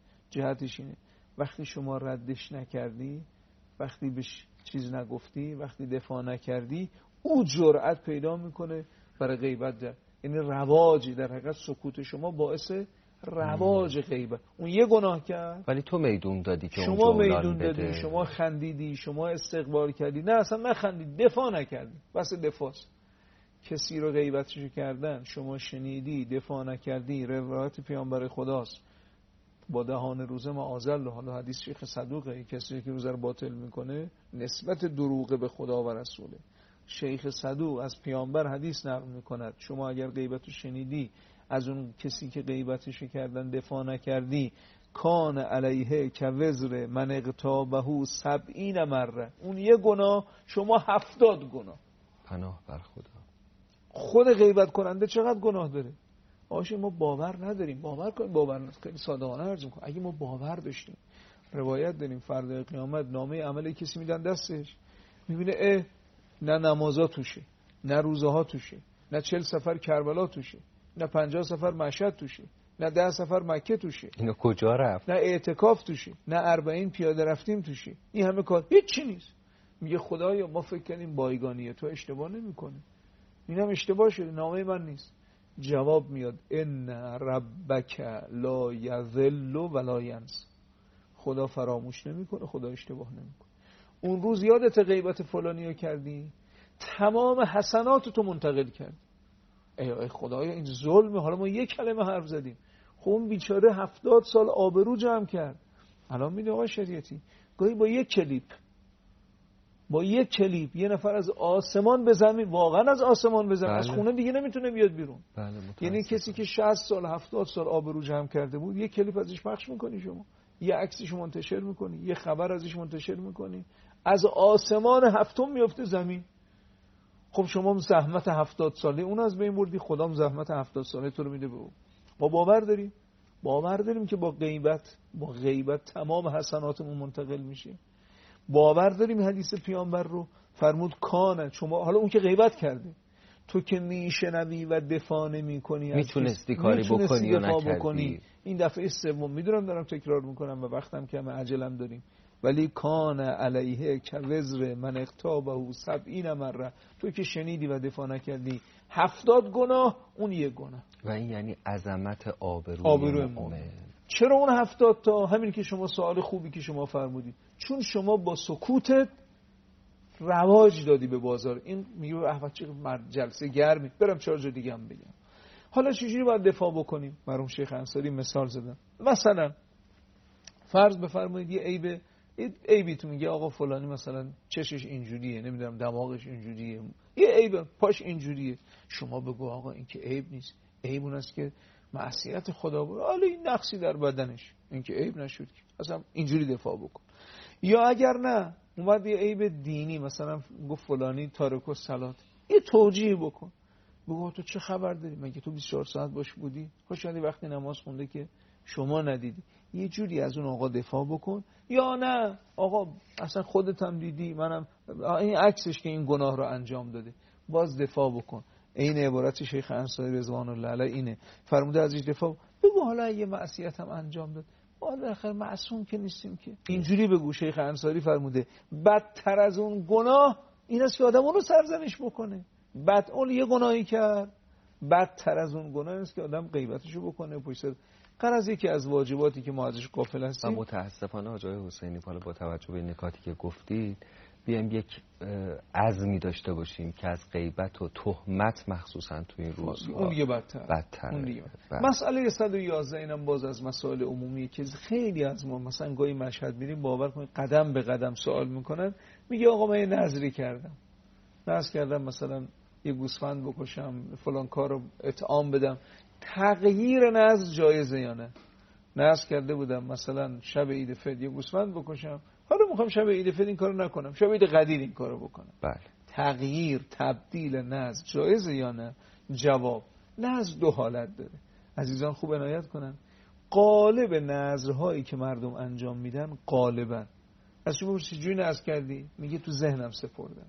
وقتی شما ردش نکردی، وقتی بهش چیز نگفتی، وقتی دفاع نکردی، او جرأت پیدا میکنه برای غیبت در، یعنی رواجی در حقیقت سکوت شما باعث رواج غیبت. اون یه گناه کرد
ولی تو میدون دادی که
شما
اون
میدون دادی، شما خندیدی، شما استقبال کردی، نه اصلا نخندید، دفاع نکردی، بس دفاع. کسی رو غیبتش کردن، شما شنیدی دفاع نکردی، روایت پیامبر خداست با دهان روزه معاذالله. حالا حدیث شیخ صدوقه، کسی که روزه رو باطل میکنه نسبت دروغ به خدا و رسوله. شیخ صدوق از پیامبر حدیث نقل میکند شما اگر غیبت رو شنیدی از اون کسی که غیبتش کردن دفاع نکردی، کان علیه که وزر من اغتابه 70 مره، اون یه گناه شما 70 گناه.
پناه بر خدا.
خود غیبت کننده چقدر گناه داره؟ آشه ما باور نداریم، باور کنیم، باور نداریم. خیلی صادقانه عرض می‌کنم اگه ما باور داشتیم، روایت داریم فردای قیامت نامه عمل کسی میدن دستش، میبینه نه نمازا توشه، نه روزه ها توشه، نه 40 سفر کربلا توشه، نه 50 سفر مشهد توشه، نه 10 سفر مکه توشه،
اینو کجا رفت؟
نه اعتکاف توشه، نه 40 پیاده رفتیم توشه. این همه کار هیچی نیست. میگه خدایا ما فکر کنیم بایگانیه، تو اشتباه نمی‌کنی، اینم اشتباه شده، نامه من نیست. جواب میاد ان ربک لا یذل ولا ینس، خدا فراموش نمیکنه، خدا اشتباه نمیکنه. اون روز یادت غیبت فلانیو کردی، تمام حسنات تو منتقل کرد. ای خدایا این ظلمه، حالا ما یک کلمه حرف زدیم، خب اون بیچاره 70 سال آبرو جمع کرد. الان میگه آقا شریعتی گاهی با یک کلیپ یه نفر از آسمان به زمین، واقعا از آسمان به زمین، از خونه دیگه نمیتونه بیاد بیرون. یعنی کسی که 60 سال 70 سال آبرو جمع کرده بود، یه کلیپ ازش پخش میکنی شما، یه عکسش منتشر میکنی، یه خبر ازش منتشر میکنی، از آسمان هفتم میفته زمین. خب شما زحمت 70 ساله اون از بین بردی، خدام زحمت 70 ساله تو رو میده به اون. ما باور داریم که با غیبت تمام حسناتمون منتقل میشه. باور داریم حدیث پیامبر رو فرمود کانه شما، حالا اون که غیبت کرده، تو که میشنوی و دفاع نمی‌کنی،
میتونستی کاری بکنی یا نکردی.
این دفعه سوم میدونم دارم تکرار میکنم و وقتم کمه، عجلم داریم، ولی کان علیه که وزر من اغتابه 70 مره. تو که شنیدی و دفاع نکردی 70 گناه، اون یک گناه.
و این یعنی عظمت آبروی مؤمن.
چرا اون 70 تا؟ همین که شما سوال خوبی که شما فرمودید، چون شما با سکوتت رواج دادی به بازار. این میگه احمد چه جلسه گرمی، برم 4 جا دیگه هم بگم. حالا چجوری باید دفاع بکنیم؟ مرحوم شیخ انصاری مثال زدن. مثلا فرض بفرمایید یه عیبی تو میگه آقا فلانی مثلا چشش اینجوریه، نمیدونم دماغش اینجوریه، یه عیب پاش اینجوریه. شما بگو آقا این که عیب نیست، عیب اون است که معصیت خدا بود، حالا این نقصی در بدنش، این که عیب نشد، اصلا اینجوری دفاع بکن. یا اگر نه اومد یه عیب دینی، مثلا گفت فلانی تارک الصلات، یه توجیه بکن. بگو تو چه خبر داری؟ مگه تو 24 ساعت باش بودی؟ خوشحالی وقتی نماز خونده که شما ندیدی. یه جوری از اون آقا دفاع بکن. یا نه آقا اصلا خودت هم دیدی، منم این عکسش که این گناه رو انجام داده، باز دفاع بکن. این عبارت شیخ انصاری رضوان الله علیه اینه، فرموده ازش دفاع بگو حالا یه معصیت هم انجام داد، والا آخر معصوم که نیستیم که. اینجوری بگو. شیخ انصاری فرموده بدتر از اون گناه این است که آدم اون رو سرزنش بکنه. اون یه گناهی کرد، بدتر از اون گناه است که آدم غیبتشو بکنه پشت سر. غرض یکی از واجباتی که ما ازش غافل هستیم.
متاسفانه آقای حسینی حالا با توجه به نکاتی که گفتید بیایم یک عزمی داشته باشیم که از غیبت و تهمت مخصوصا تو این روزها
اون دیگه بدتر. مسئله 111 اینم باز از مسائل عمومی که خیلی از ما مثلا گاهی مشهد میریم باور کنید قدم به قدم سوال میکنن، میگه آقا من یه نذری کردم مثلا یه گوسفند بکشم، فلان کارو اطعام بدم. تغییر نذر جایزه یا نه؟ نذر کرده بودم مثلا شب عید فطر یه گوسفند بکشم، حالا میخوام شب عید فطر این کارو نکنم، شب عید قدیر این کارو بکنم.
بله.
تغییر تبدیل نذر جایزه یا نه؟ جواب نذر 2 حالت داره. عزیزان خوب عنایت کنن. غالب نذرهایی که مردم انجام میدن غالبا از شما چجوری نذر کردی؟ میگه تو ذهنم سپردم.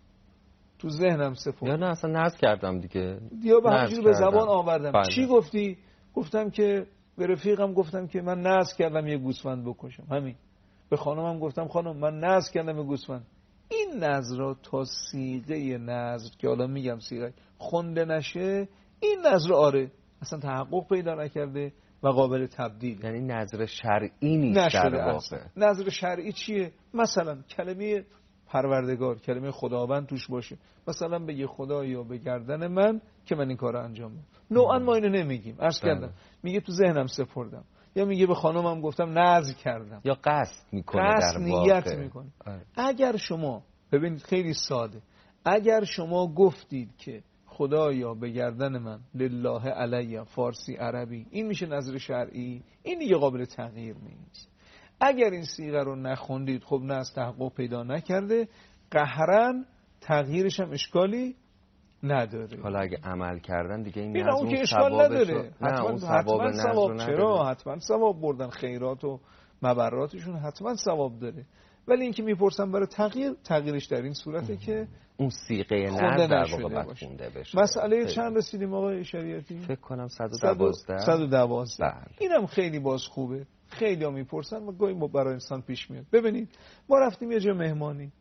یا نه اصلا نذر کردم دیگه،
یا به همجوری به زبان آوردم. بله. چی گفتی؟ گفتم که به رفیقم گفتم که من نذر کردم یه گوسفند بکشم، همین. به خانمم گفتم خانم من نذر کردم یه گوسفند. این نذر را تا صیغه نذر که حالا میگم صیغه خونده نشه، این نذر آره اصلا تحقق پیدا نکرده و قابل تبدیل.
یعنی نذر شرعی نیست در واقع.
نذر شرعی چیه؟ مثلا کلمه پروردگار، کلمه خداوند توش باشه. مثلا بگه خدایا به گردن من که من این کارو انجام بدم. نوعا ما اینو نمیگیم. عرض کردم میگه تو ذهنم سپردم، یا میگه به خانمم گفتم نذر کردم،
یا قصد میکنه، در واقع
نیت میکنه. اگر شما ببینید خیلی ساده، اگر شما گفتید که خدایا به گردن من لله علی، فارسی عربی، این میشه نذر شرعی، این دیگه قابل تغییر نیست. اگر این صیغه رو نخوندید خب نه از تحقق پیدا نکرده، قهرن تغییرش هم اشکالی نداره.
حالا اگه عمل کردن دیگه این
اون که اشکال نداره.
حتما
ثواب چرا؟ حتما ثواب بردن، خیرات و مبراتشون حتما ثواب داره. ولی این که میپرسن برای تغییرش در این صورته که
اون صیغه نذر در واقع خونده بشه.
مسئله چند رسیدیم آقای شریعتی؟
فکر کنم 112.
اینم خیلی باز خوبه. خیلی ها میپرسن و گاهی ما برای انسان پیش میاد. ببینید ما رفتیم یه جا مهمانی،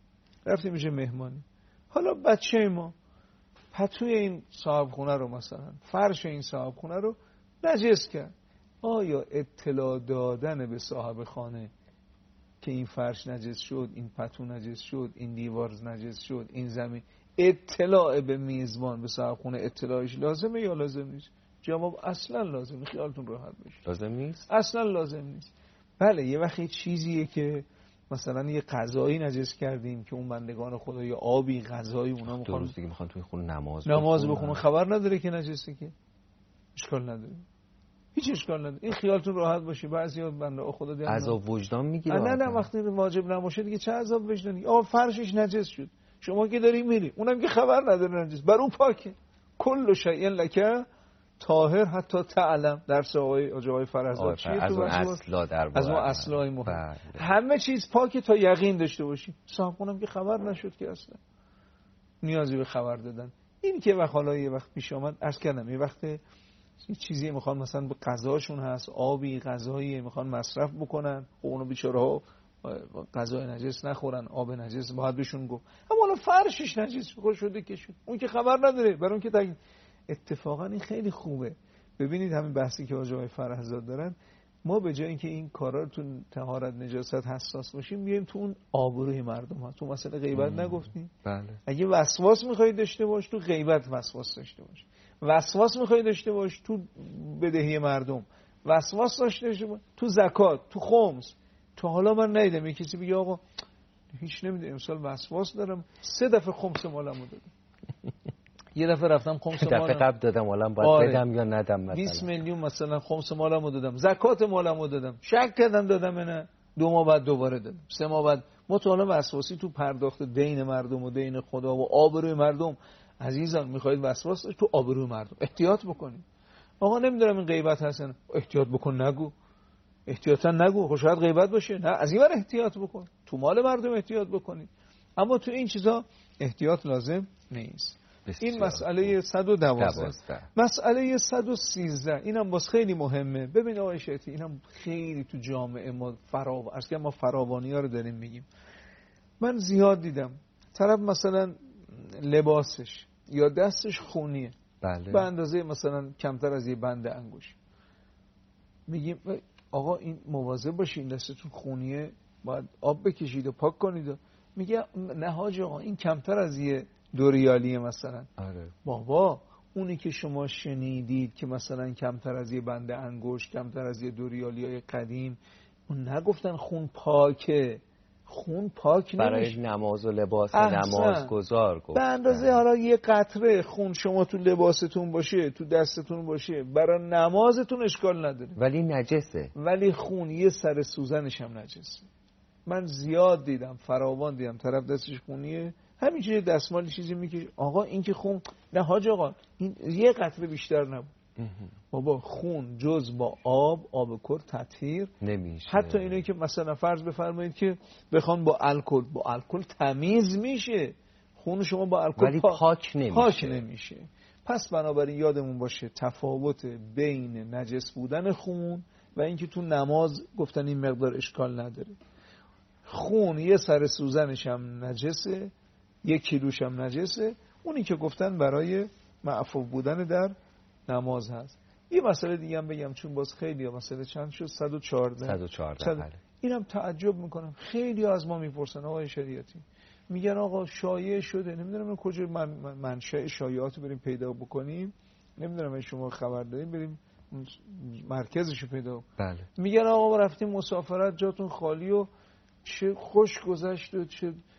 حالا بچه ما پتوی این صاحب خونه رو مثلا فرش این صاحب خونه رو نجس کرد. آیا اطلاع دادن به صاحب خانه که این فرش نجس شد، این پتو نجس شد، این دیوار نجس شد، این زمین، اطلاع به میزبان، به صاحب خونه اطلاعش لازمه یا لازم نیست؟ جواب اصلا لازم نیست. خیالتون راحت بشه.
لازم نیست؟
اصلا لازم نیست. بله یه وقتی چیزیه که مثلا یه غذایی نجس کردیم که اون بندگان خدا یا آبی غذایی اونا
میخوان توی خونه
نماز بخونن، خبر نداره که نجسه، که اشکال نداره، هیچ اشکال نداره. این خیالتون راحت باشه. بعضیا بنده خدا دیدن
عذاب وجدان میگیره.
نه وقتی واجب نماشه دیگه چه عذاب وجدانی؟ فرشش نجس شد، شما که داری میری، اونم که خبر نداره نجس، بر اون پاکه. کل شیء لک طاهر حتی تعلم. درس آقای فرزاد چیه؟
از اون اصلا
از ما اصلای مهم. همه چیز پاکه تا یقین داشته باشیم. صاحب خونم که خبر نشد که اصلا نیازی به خبر دادن. این که وقت حالا یه وقت پیش آمد عرض کردم، یه وقت یه چیزی میخوان مثلا به غذاشون هست، آبی غذایی میخوان مصرف بکنن، خب اونو بیچاره‌ها غذای نجس نخورن، آب نجس باید بهشون گفت، اما حالا فرشش نجس شده که شد، اون که خبر نداره، برای اون که اتفاقا این خیلی خوبه. ببینید همین بحثی که آقای فرهزاد دارن، ما به جای اینکه این کارا رو تو طهارت نجاست حساس باشیم، میایم تو اون آبروی مردم ها. تو مثلا غیبت نگفتیم؟
بله.
اگه وسواس میخوای داشته باش، تو غیبت وسواس داشته باش. وسواس میخوای داشته باش، تو بدهی مردم. وسواس داشته باش تو زکات، تو خمس. تو حالا من ندیدم یه کسی بگه آقا هیچ نمیده، امسال وسواس دارم 3 دفعه خمس مالمو دادم. یه دفعه رفتم خمس مالم،
دفعه قبل دادم، حالا باید بدم یا ندم، مثلا
20 میلیون مثلا خمس مالمو دادم، زکات مالمو دادم، شک کردم دادم نه، 2 ماه بعد دوباره دادم، 3 ماه بعد. مطالعه وسواسی تو پرداخت دین مردم و دین خدا و آبروی مردم. عزیزان میخواید وسواس تو آبروی مردم احتیاط بکنید. آقا نمیدونم این غیبت هستن، احتیاط بکن نگو، احتیاطا نگو، خب شاید غیبت باشه، نه از این ور احتیاط بکن، تو مال مردم احتیاط بکنید، اما تو این چیزا احتیاط لازم نیست. این مسئله 112. مسئله 113 اینم باز خیلی مهمه. ببین آقای شیطی، اینم خیلی تو جامعه ما ما فراوانی ها رو داریم میگیم. من زیاد دیدم طرف مثلا لباسش یا دستش خونیه،
بله.
به اندازه مثلا کمتر از یه بند انگوش، میگیم آقا این مواظب باشین، دستتون خونیه، باید آب بکشید و پاک کنید. میگه نه حاج آقا این کمتر از یه 2 ریالیه مثلا.
آره.
بابا اونی که شما شنیدید که مثلا کمتر از یه بند انگشت، کمتر از یه 2 ریالیای قدیم، اون نگفتن خون پاکه، خون پاک نمیشه
برای نماز و لباس نمازگزار گفت.
به اندازه حالا یه قطره خون شما تو لباستون باشه، تو دستتون باشه، برای نمازتون اشکال نداره،
ولی نجسه.
ولی خون یه سر سوزنش هم نجسه. من زیاد دیدم، فراوان دیدم، طرف دستش خونیه، همینجوری دستمالی چیزی میکشه، آقا این که خون، نه حاج آقا این یه قطره بیشتر نبود. بابا خون جز با آب کر تطهیر نمیشه. حتی اینه که مثلا فرض بفرمایید که بخوان با الکل تمیز میشه، خون شما با الکل
ولی پاک
نمیشه. پس بنابراین یادمون باشه تفاوت بین نجس بودن خون و اینکه تو نماز گفتن این مقدار اشکال نداره. خون یه سر سوزنش هم نجسه، 1 کیلوش هم نجسه، اونی که گفتن برای معفو بودن در نماز هست. یه مسئله دیگه هم بگم چون باز خیلی ها مسئله چند شد 114. اینم تعجب میکنم، خیلی از ما میپرسن آقای شریعتی، میگن آقا شایعه شده، نمیدونم کجا منشأ شایعات بریم پیدا بکنیم، نمیدونم شما خبر داریم، بریم مرکزشو پیدا.
بله.
میگن آقا رفتیم مسافرت جاتون خالی و چه خوش گذشت و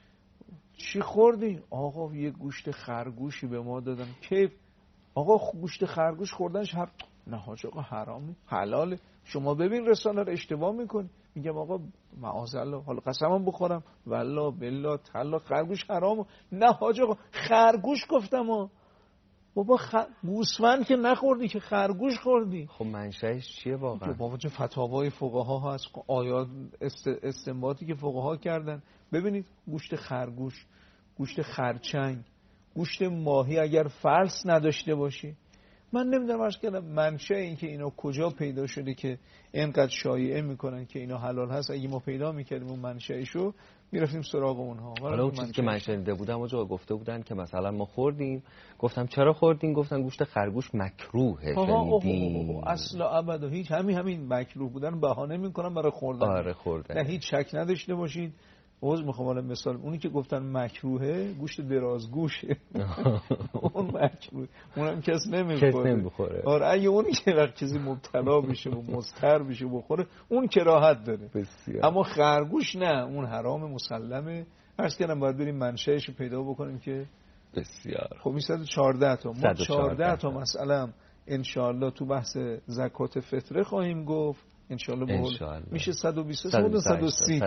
چی خوردی؟ آقا یه گوشت خرگوشی به ما دادن، کیف. آقا گوشت خرگوش خوردنش نه حاج آقا حرامه، حلاله. شما ببین رسانه رو اشتباه میکنی. میگم آقا معاذالله، حالا قسمم بخورم والله بالله تعالی خرگوش حرامه. نه حاج آقا خرگوش گفتم بابا گوسفند که نخوردی که خرگوش خوردی.
خب منشأش چیه واقعا؟
بابا چه فتاوای فقها هست، آیات استنباطی که فقها کردن. ببینید گوشت خرگوش، گوشت خرچنگ، گوشت ماهی اگر فلس نداشته باشه، من نمیدونم عرض کردم منشأ این که اینا کجا پیدا شده که اینقدر شایعه میکنن که اینا حلال هست. اگه ما پیدا میکردیم اون منشأشو میرفتیم سراغ اونها.
حالا اون چیزی که من شنیده بودم اونجا گفته بودن که مثلا ما خوردیم، گفتم چرا خوردین؟ گفتن گوشت خرگوش مکروهه. شنیدین؟
اصلا ابدا هیچ، همین مکروه بودن بهانه میکنن برای خوردن.
آره خوردن.
نه هیچ شک نداشته باشید. میخوام الان مثال، اونی که گفتن مکروهه گوشت درازگوشه. اون مکروه، اونم کس نمیخوره. آره اگه اونی که وقت چیزی مبتلا بشه و مضطر بشه بخوره اون کراهت داره.
بسیار.
اما خرگوش نه، اون حرام مسلمه. عرض کردم باید بریم منشأش رو پیدا بکنیم که
بسیار.
خب این 114 تا ما 114 تا مسئله ان شاء الله تو بحث زکات فطره خواهیم گفت ان شاء الله. میشه 130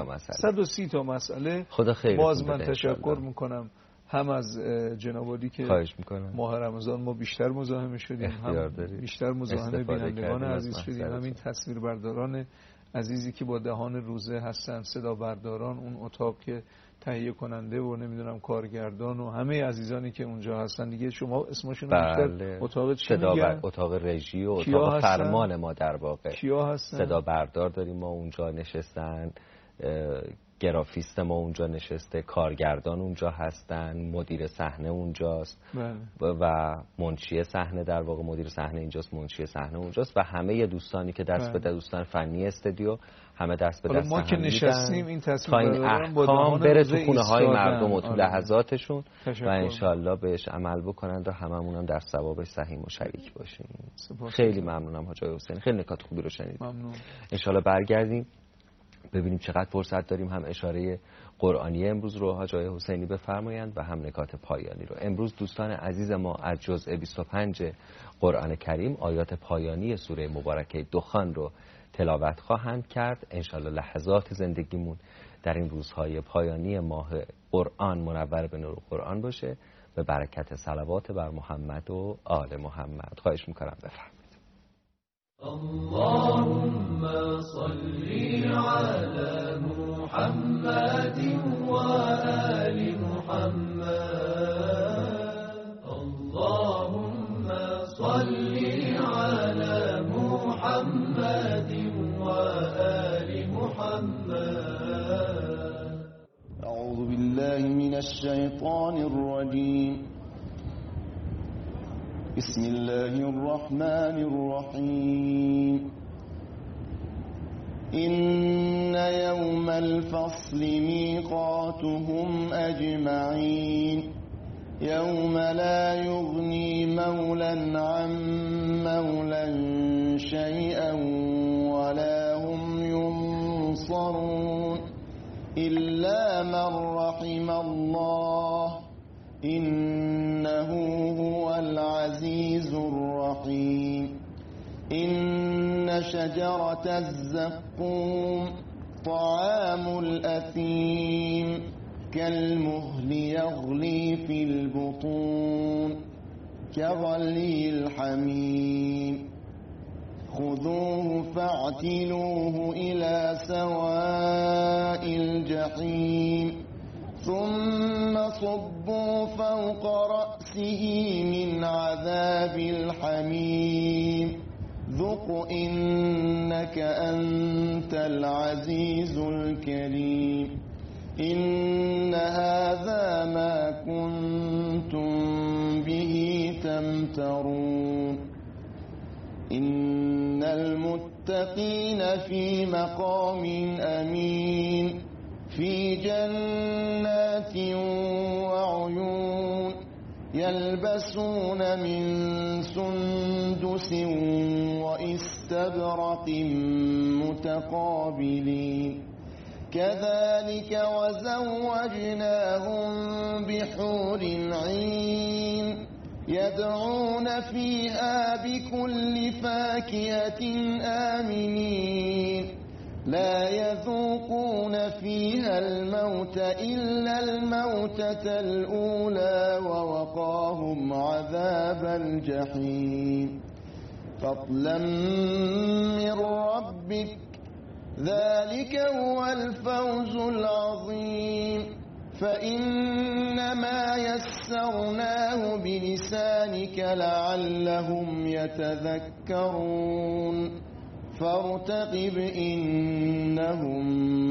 تا مسئله.
خدا خیر.
باز من تشکر میکنم هم از جناب عالی که ماه رمضان ما بیشتر مزاحم شدیم، هم بیشتر مزاحم بینندگان عزیز شدیم، همین تصویربرداران عزیزی که با دهان روزه هستن، صدا برداران، اون اتاق که تهیه کننده و نمیدونم کارگردان و همه عزیزانی که اونجا هستن دیگه شما اسمشون بیشتر اتاق چی میگن؟
اتاق رژی و اتاق فرمان ما در واقع.
کیا هستن؟
صدا بردار داریم ما اونجا نشستن، گرافیست ما اونجا نشسته، کارگردان اونجا هستن، مدیر صحنه اونجاست و منشی صحنه، در واقع مدیر صحنه اینجاست، منشی صحنه اونجاست و همه دوستانی که دست به دوستان فنی استودیو همه دست به دست
ما که نشستیم این
تا این احکام بره تو خونه های مردم و تو لحظاتشون و انشالله بهش عمل بکنند و هممون هم در ثوابش سهیم و شریک باشیم. خیلی ممنونم حاج آقای حسینی، خیلی نکات خوبی رو شنیدیم.
ممنون.
انشالله برگردیم ببینیم چقدر فرصت داریم هم اشاره قرآنی امروز رو حاج آقای حسینی بفرمایند و هم نکات پایانی رو. امروز دوستان عزیز ما از جزء 25 قرآن کریم آیات پایانی سوره مبارکه دخان رو تلاوت خواهند کرد. انشالله لحظات زندگیمون در این روزهای پایانی ماه قرآن منور به نور قرآن باشه به برکت صلوات بر محمد و آل محمد. خواهش میکنم بفرمایید.
اللهم صل على محمد وآل محمد. اللهم صل على محمد وآل محمد.
أعوذ بالله من الشيطان الرجيم. بسم الله الرحمن الرحيم. إن يوم الفصل ميقاتهم أجمعين. يوم لا يغني مولى عن مولى شيئا ولا هم ينصرون إلا من رحم الله إنه هو العزيز الرحيم. إن شجرة الزقوم طعام الأثيم كالمهل يغلي في البطون كغلي الحميم. خذوه فاعتلوه إلى سواء الجحيم ثم صبوا فوق رأسه من عذاب الحميم ذق إنك أنت العزيز الكريم. إن هذا ما كنتم به تمترون. إن المتقين في مقام أمين في جنات وعيون يلبسون من سندس وإستبرق متقابلين كذلك وزوجناهم بحور عين يدعون فيها بكل فاكهة آمنين لا يذوقون فيها الموت إلا الموتة الأولى ووقاهم عذاب الجحيم. فضلا من ربك ذلك هو الفوز العظيم. فإنما يسرناه بلسانك لعلهم يتذكرون فارتقب إنهم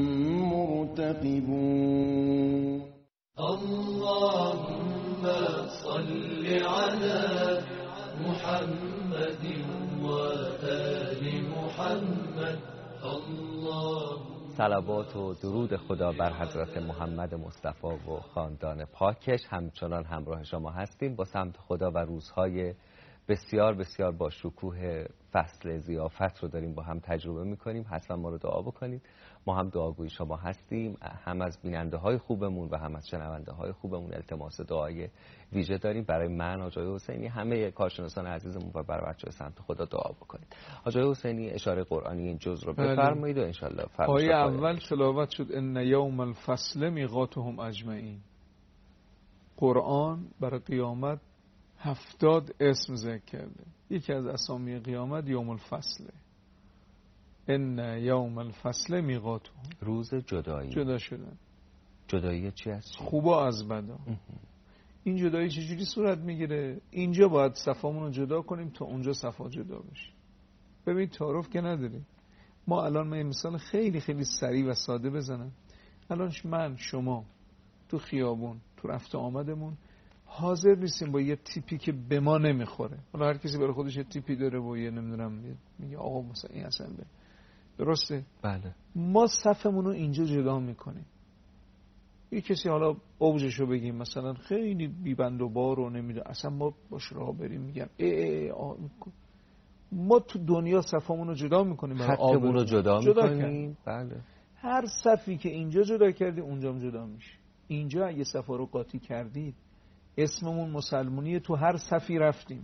مرتقبون.
اللهم صل على محمد وآل محمد.
صلوات و درود خدا بر حضرت محمد مصطفی و خاندان پاکش همچنان همراه شما هستیم با سمت خدا و روزهای بسیار بسیار با شکوه فصل ضیافت رو داریم با هم تجربه میکنیم. حتما ما رو دعا بکنید. ما هم دعاگوی شما هستیم، هم از بیننده های خوبمون و هم از شنونده های خوبمون التماس دعای ویژه داریم برای من حاج آقای حسینی، همه کارشناسان عزیزمون و برای بچه‌های سمت خدا دعا بکنید. حاج آقای حسینی اشاره قرآنی این جزء رو بفرمایید و ان شاءالله
آیه اول تلاوت شد ان یوم الفصل میقاتهم اجمعین. قرآن برای قیامت 70 اسم ذکر کرده. یکی از اسامی قیامت یوم الفصله. ان یوم الفصل میقاتهم،
روز جدایی،
جدا شدن.
جدایی چی هست؟
خوبا از بدا. این جدایی چجوری صورت میگیره؟ اینجا باید صفامون رو جدا کنیم تا اونجا صفا جدا بشه. ببین تعارف که نداریم. ما الان من مثال خیلی خیلی سریع و ساده بزنم. الان من شما تو خیابون تو رفت آمدمون حاضر نیستیم با یه تیپی که به ما نمیخوره، حالا هر کسی برای خودش یه تیپی داره و یه نمیدونم میگه آقا مثلا این اصلا درسته؟
بله.
ما صفمون رو اینجا جدا میکنیم. یه کسی حالا اوجشو بگیم مثلا خیلی بیبند و بار و نمیدونم اصلا ما باش راه بریم میگم ما تو دنیا صفمون رو جدا میکنیم،
خطمون رو جدا میکنیم. بله.
هر صفی که اینجا جدا کردی اونجا هم جدا میشه. اینجا اگه صفا رو قاطی کردید اسممون مسلمونیه، تو هر صفی رفتیم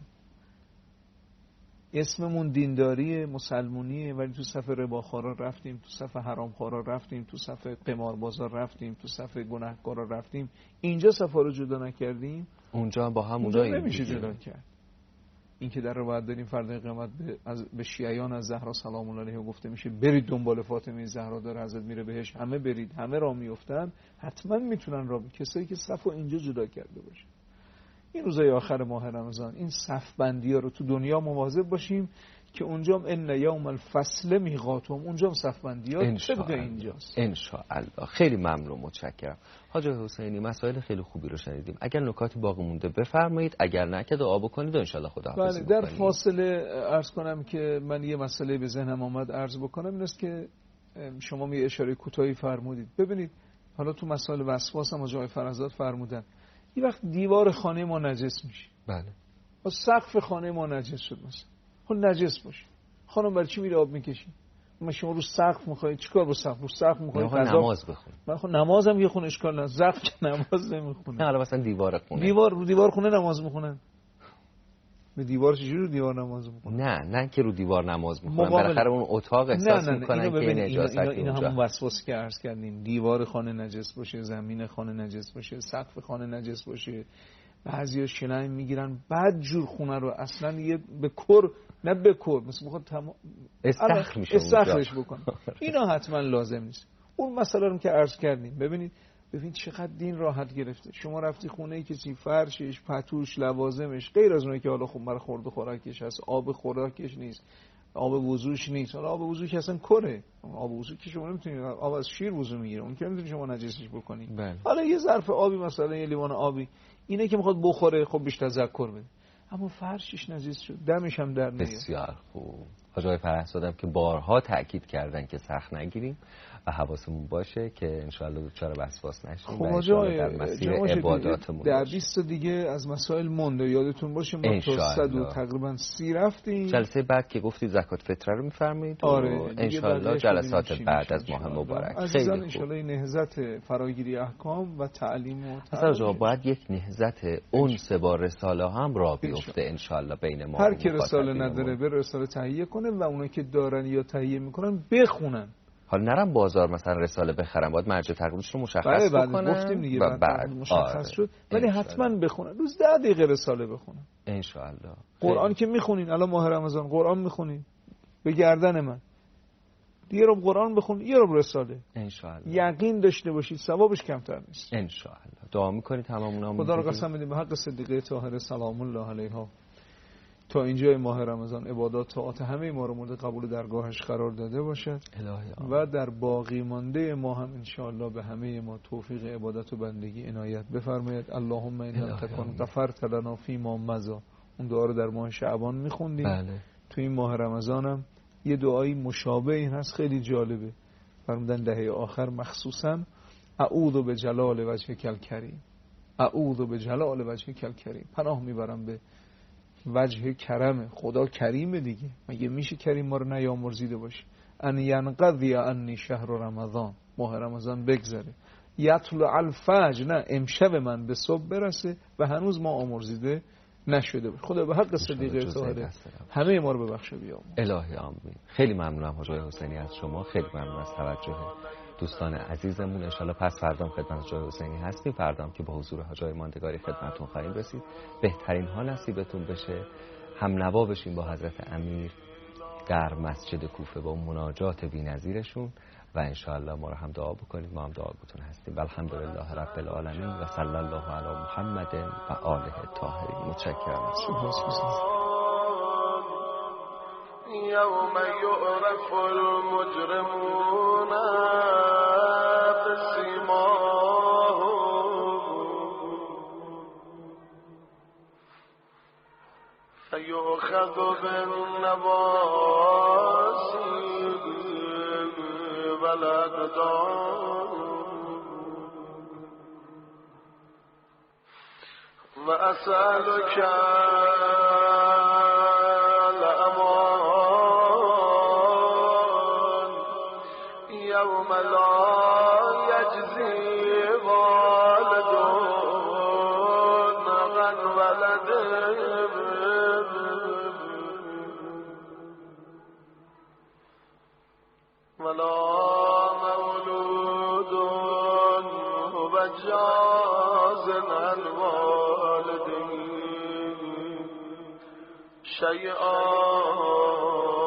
اسممون دینداریه مسلمونیه، ولی تو صف رباخوارا رفتیم، تو صف حرامخوارا رفتیم، تو صف قماربازا رفتیم، تو صف گناهکارا رفتیم. اینجا صفا رو جدا نکردیم
اونجا با هم اونجا
نمیشه جدا کرد. این که در روایت داریم فردا قیامت به شیعیان از زهرا سلام الله علیها گفته میشه برید دنبال فاطمه زهرا داره حضرت میره بهش، همه برید، همه راه میافتن، حتما میتونن راه کسایی که صفو اینجا جدا کرده باشه. این روزای آخر ماه رمضان این صف بندی ها رو تو دنیا مواظب باشیم که اونجا ان یوم الفصل میقاتهم، اونجا صف بندی ها طبق اینجاست
ان شاء الله. خیلی ممنون، متشکرم. حاج حسینی مسائل خیلی خوبی رو شنیدیم. اگر نکاتی باقی مونده بفرمایید، اگر نه که دعا بکنید و ان شاء الله خداحافظی
بکنید. در فاصله عرض کنم که من یه مسئله به ذهنم آمد عرض بکنم، این است که شما می اشاره کوتاهی فرمودید. ببینید حالا تو مسائل وسواس هم جای فرزاد فرمودن، این وقت دیوار خانه ما نجس میشه.
بله.
و سقف خانه ما نجس شد مثلا. خب نجس باشه. خانم برای چی میره آب میکشی؟ ما شما رو سقف میخواید چیکار با سقف؟ رو سقف میخواید
نماز بخونید.
من خب نمازم یه خونه اشکال نه، سقف که نماز نمیخونه.
نه حالا مثلا دیوار خونه.
رو دیوار خونه نماز میخونن. به دیوار چجوری رو دیوار نماز میخونن؟
نه که رو دیوار نماز میخونن، بالاخره اون اتاق احساس میکنن که نجاست.
این همون وسواسی که عرض کردیم، دیوار خانه نجس باشه، زمین خانه نجس باشه، سقف خانه نجس باشه. بعضیا شلنگ میگیرن بعد جور خونه رو اصلا یه به کور نه به کور مثلا میخواد استخرش بکنه. اینا حتما لازم نیست. اون مسئله رو که عرض کردیم ببینید چقدر دین راحت گرفته. شما رفتی خونه کسی فرشش، پتوش، لوازمش غیر از اونایی که حالا خب برای خورد و خوراکش هست، آب خوراکش نیست، آب وضوش نیست. حالا آب وضوش اصلا کره. آب وضو که شما نمیتونید، آب از شیر وضو میگیره، اون که نمیتونید شما نجسش بکنید. حالا یه ظرف آبی مثلا یه لیوان آبی اینه که میخواد بخوره، خب بیش تذکر بده. اما فرشش نجس شد، دمش هم در نمیاد.
بسیار خوب. حاجای فرهزادم که بارها تاکید کردن که سخت نگیریم و حواسمون باشه که انشاءالله دچار وسواس نشیم.
خب حاجای در مسیر عباداتمون در 20 دیگه از مسائل مونده، یادتون باشه ما تا 100 تقریبا 30 رفتیم.
جلسه بعد که گفتید زکات فطره رو میفرمایید.
آره
انشاءالله جلسات بعد از ماه مبارک.
عزیزان انشاءالله نهضت فراگیری احکام و تعلیم و
اصلا باید یک نهضت انس با رساله هم را بیفته انشاءالله بین ما.
هر کی رساله نداره بره رساله تهیه کنه و اونا که دارن یا تهیه میکنن بخونن.
حالا نرم بازار مثلا رساله بخرم، باید مرجع تقلیدش رو مشخص بکنم.
گفتیم دیگه بعد مشخص شد، ولی حتما بخونن. روز 10 دقیقه رساله بخونن
ان شاء الله.
قرآن که میخونین، الان ماه رمضان قرآن میخونین به گردن من، یه رو قرآن بخون یه رو رساله
ان شاء الله.
یقین داشته باشید ثوابش کمتر نیست
ان شاء الله. دعا میکنید تمامون.
خدا رو قسم میدیم به حق صدیقه طاهره سلام الله علیها تا اینجای ماه رمضان عبادات طاعات همه ما رو مورد قبول درگاهش قرار داده باشد و در باقی مانده ما هم انشاءالله به همه ما توفیق عبادت و بندگی عنایت بفرماید. اللهم ان تکن غفرت لنا فیما مضی، اون دعا رو در ماه شعبان میخوندیم.
بله.
تو این ماه رمضان هم یه دعایی مشابه این هست، خیلی جالبه. فرمودن دهه آخر مخصوصا اعوذ بجلال وجهک الکریم، اعوذ بجلال وجهک الکریم، پناه میبرم به وجه کرم خدا. کریمه دیگه، مگه میشه کریم ما رو نیامرزیده باشه؟ ان ینقضی عنی شهر رمضان، ماه رمضان بگذره، یطلع الفجر، نه امشب من به صبح برسه و هنوز ما آمرزیده نشده باشه. خدا به حق صدیقه طاهره همه ما رو ببخشه بیامرز.
الهی آمین. خیلی ممنونم حاجی حسینی از شما، خیلی ممنون از توجه دوستان عزیزمون. ان شاءالله پس فردام خدمت حاجی حسینی هستیم، فردام که با حضور حاجی ماندگاری خدمتتون خواهیم رسید. بهترین ها نصیبتون بشه، هم نوا بشین با حضرت امیر در مسجد کوفه با مناجات بی‌نظیرشون و ان شاءالله ما رو هم دعا بکنید، ما هم دعاگوتون هستیم. الحمدلله رب العالمین و صلی الله علی محمد و آله الطاهرین. متشکرم.
يوم يعرف المجرمون بسيماهم فيؤخذ بالنواصي والأقدام وأسألك الأمان يوم لا يجزي والد عن ولده ولا مولود هو جاز عن والده شيئا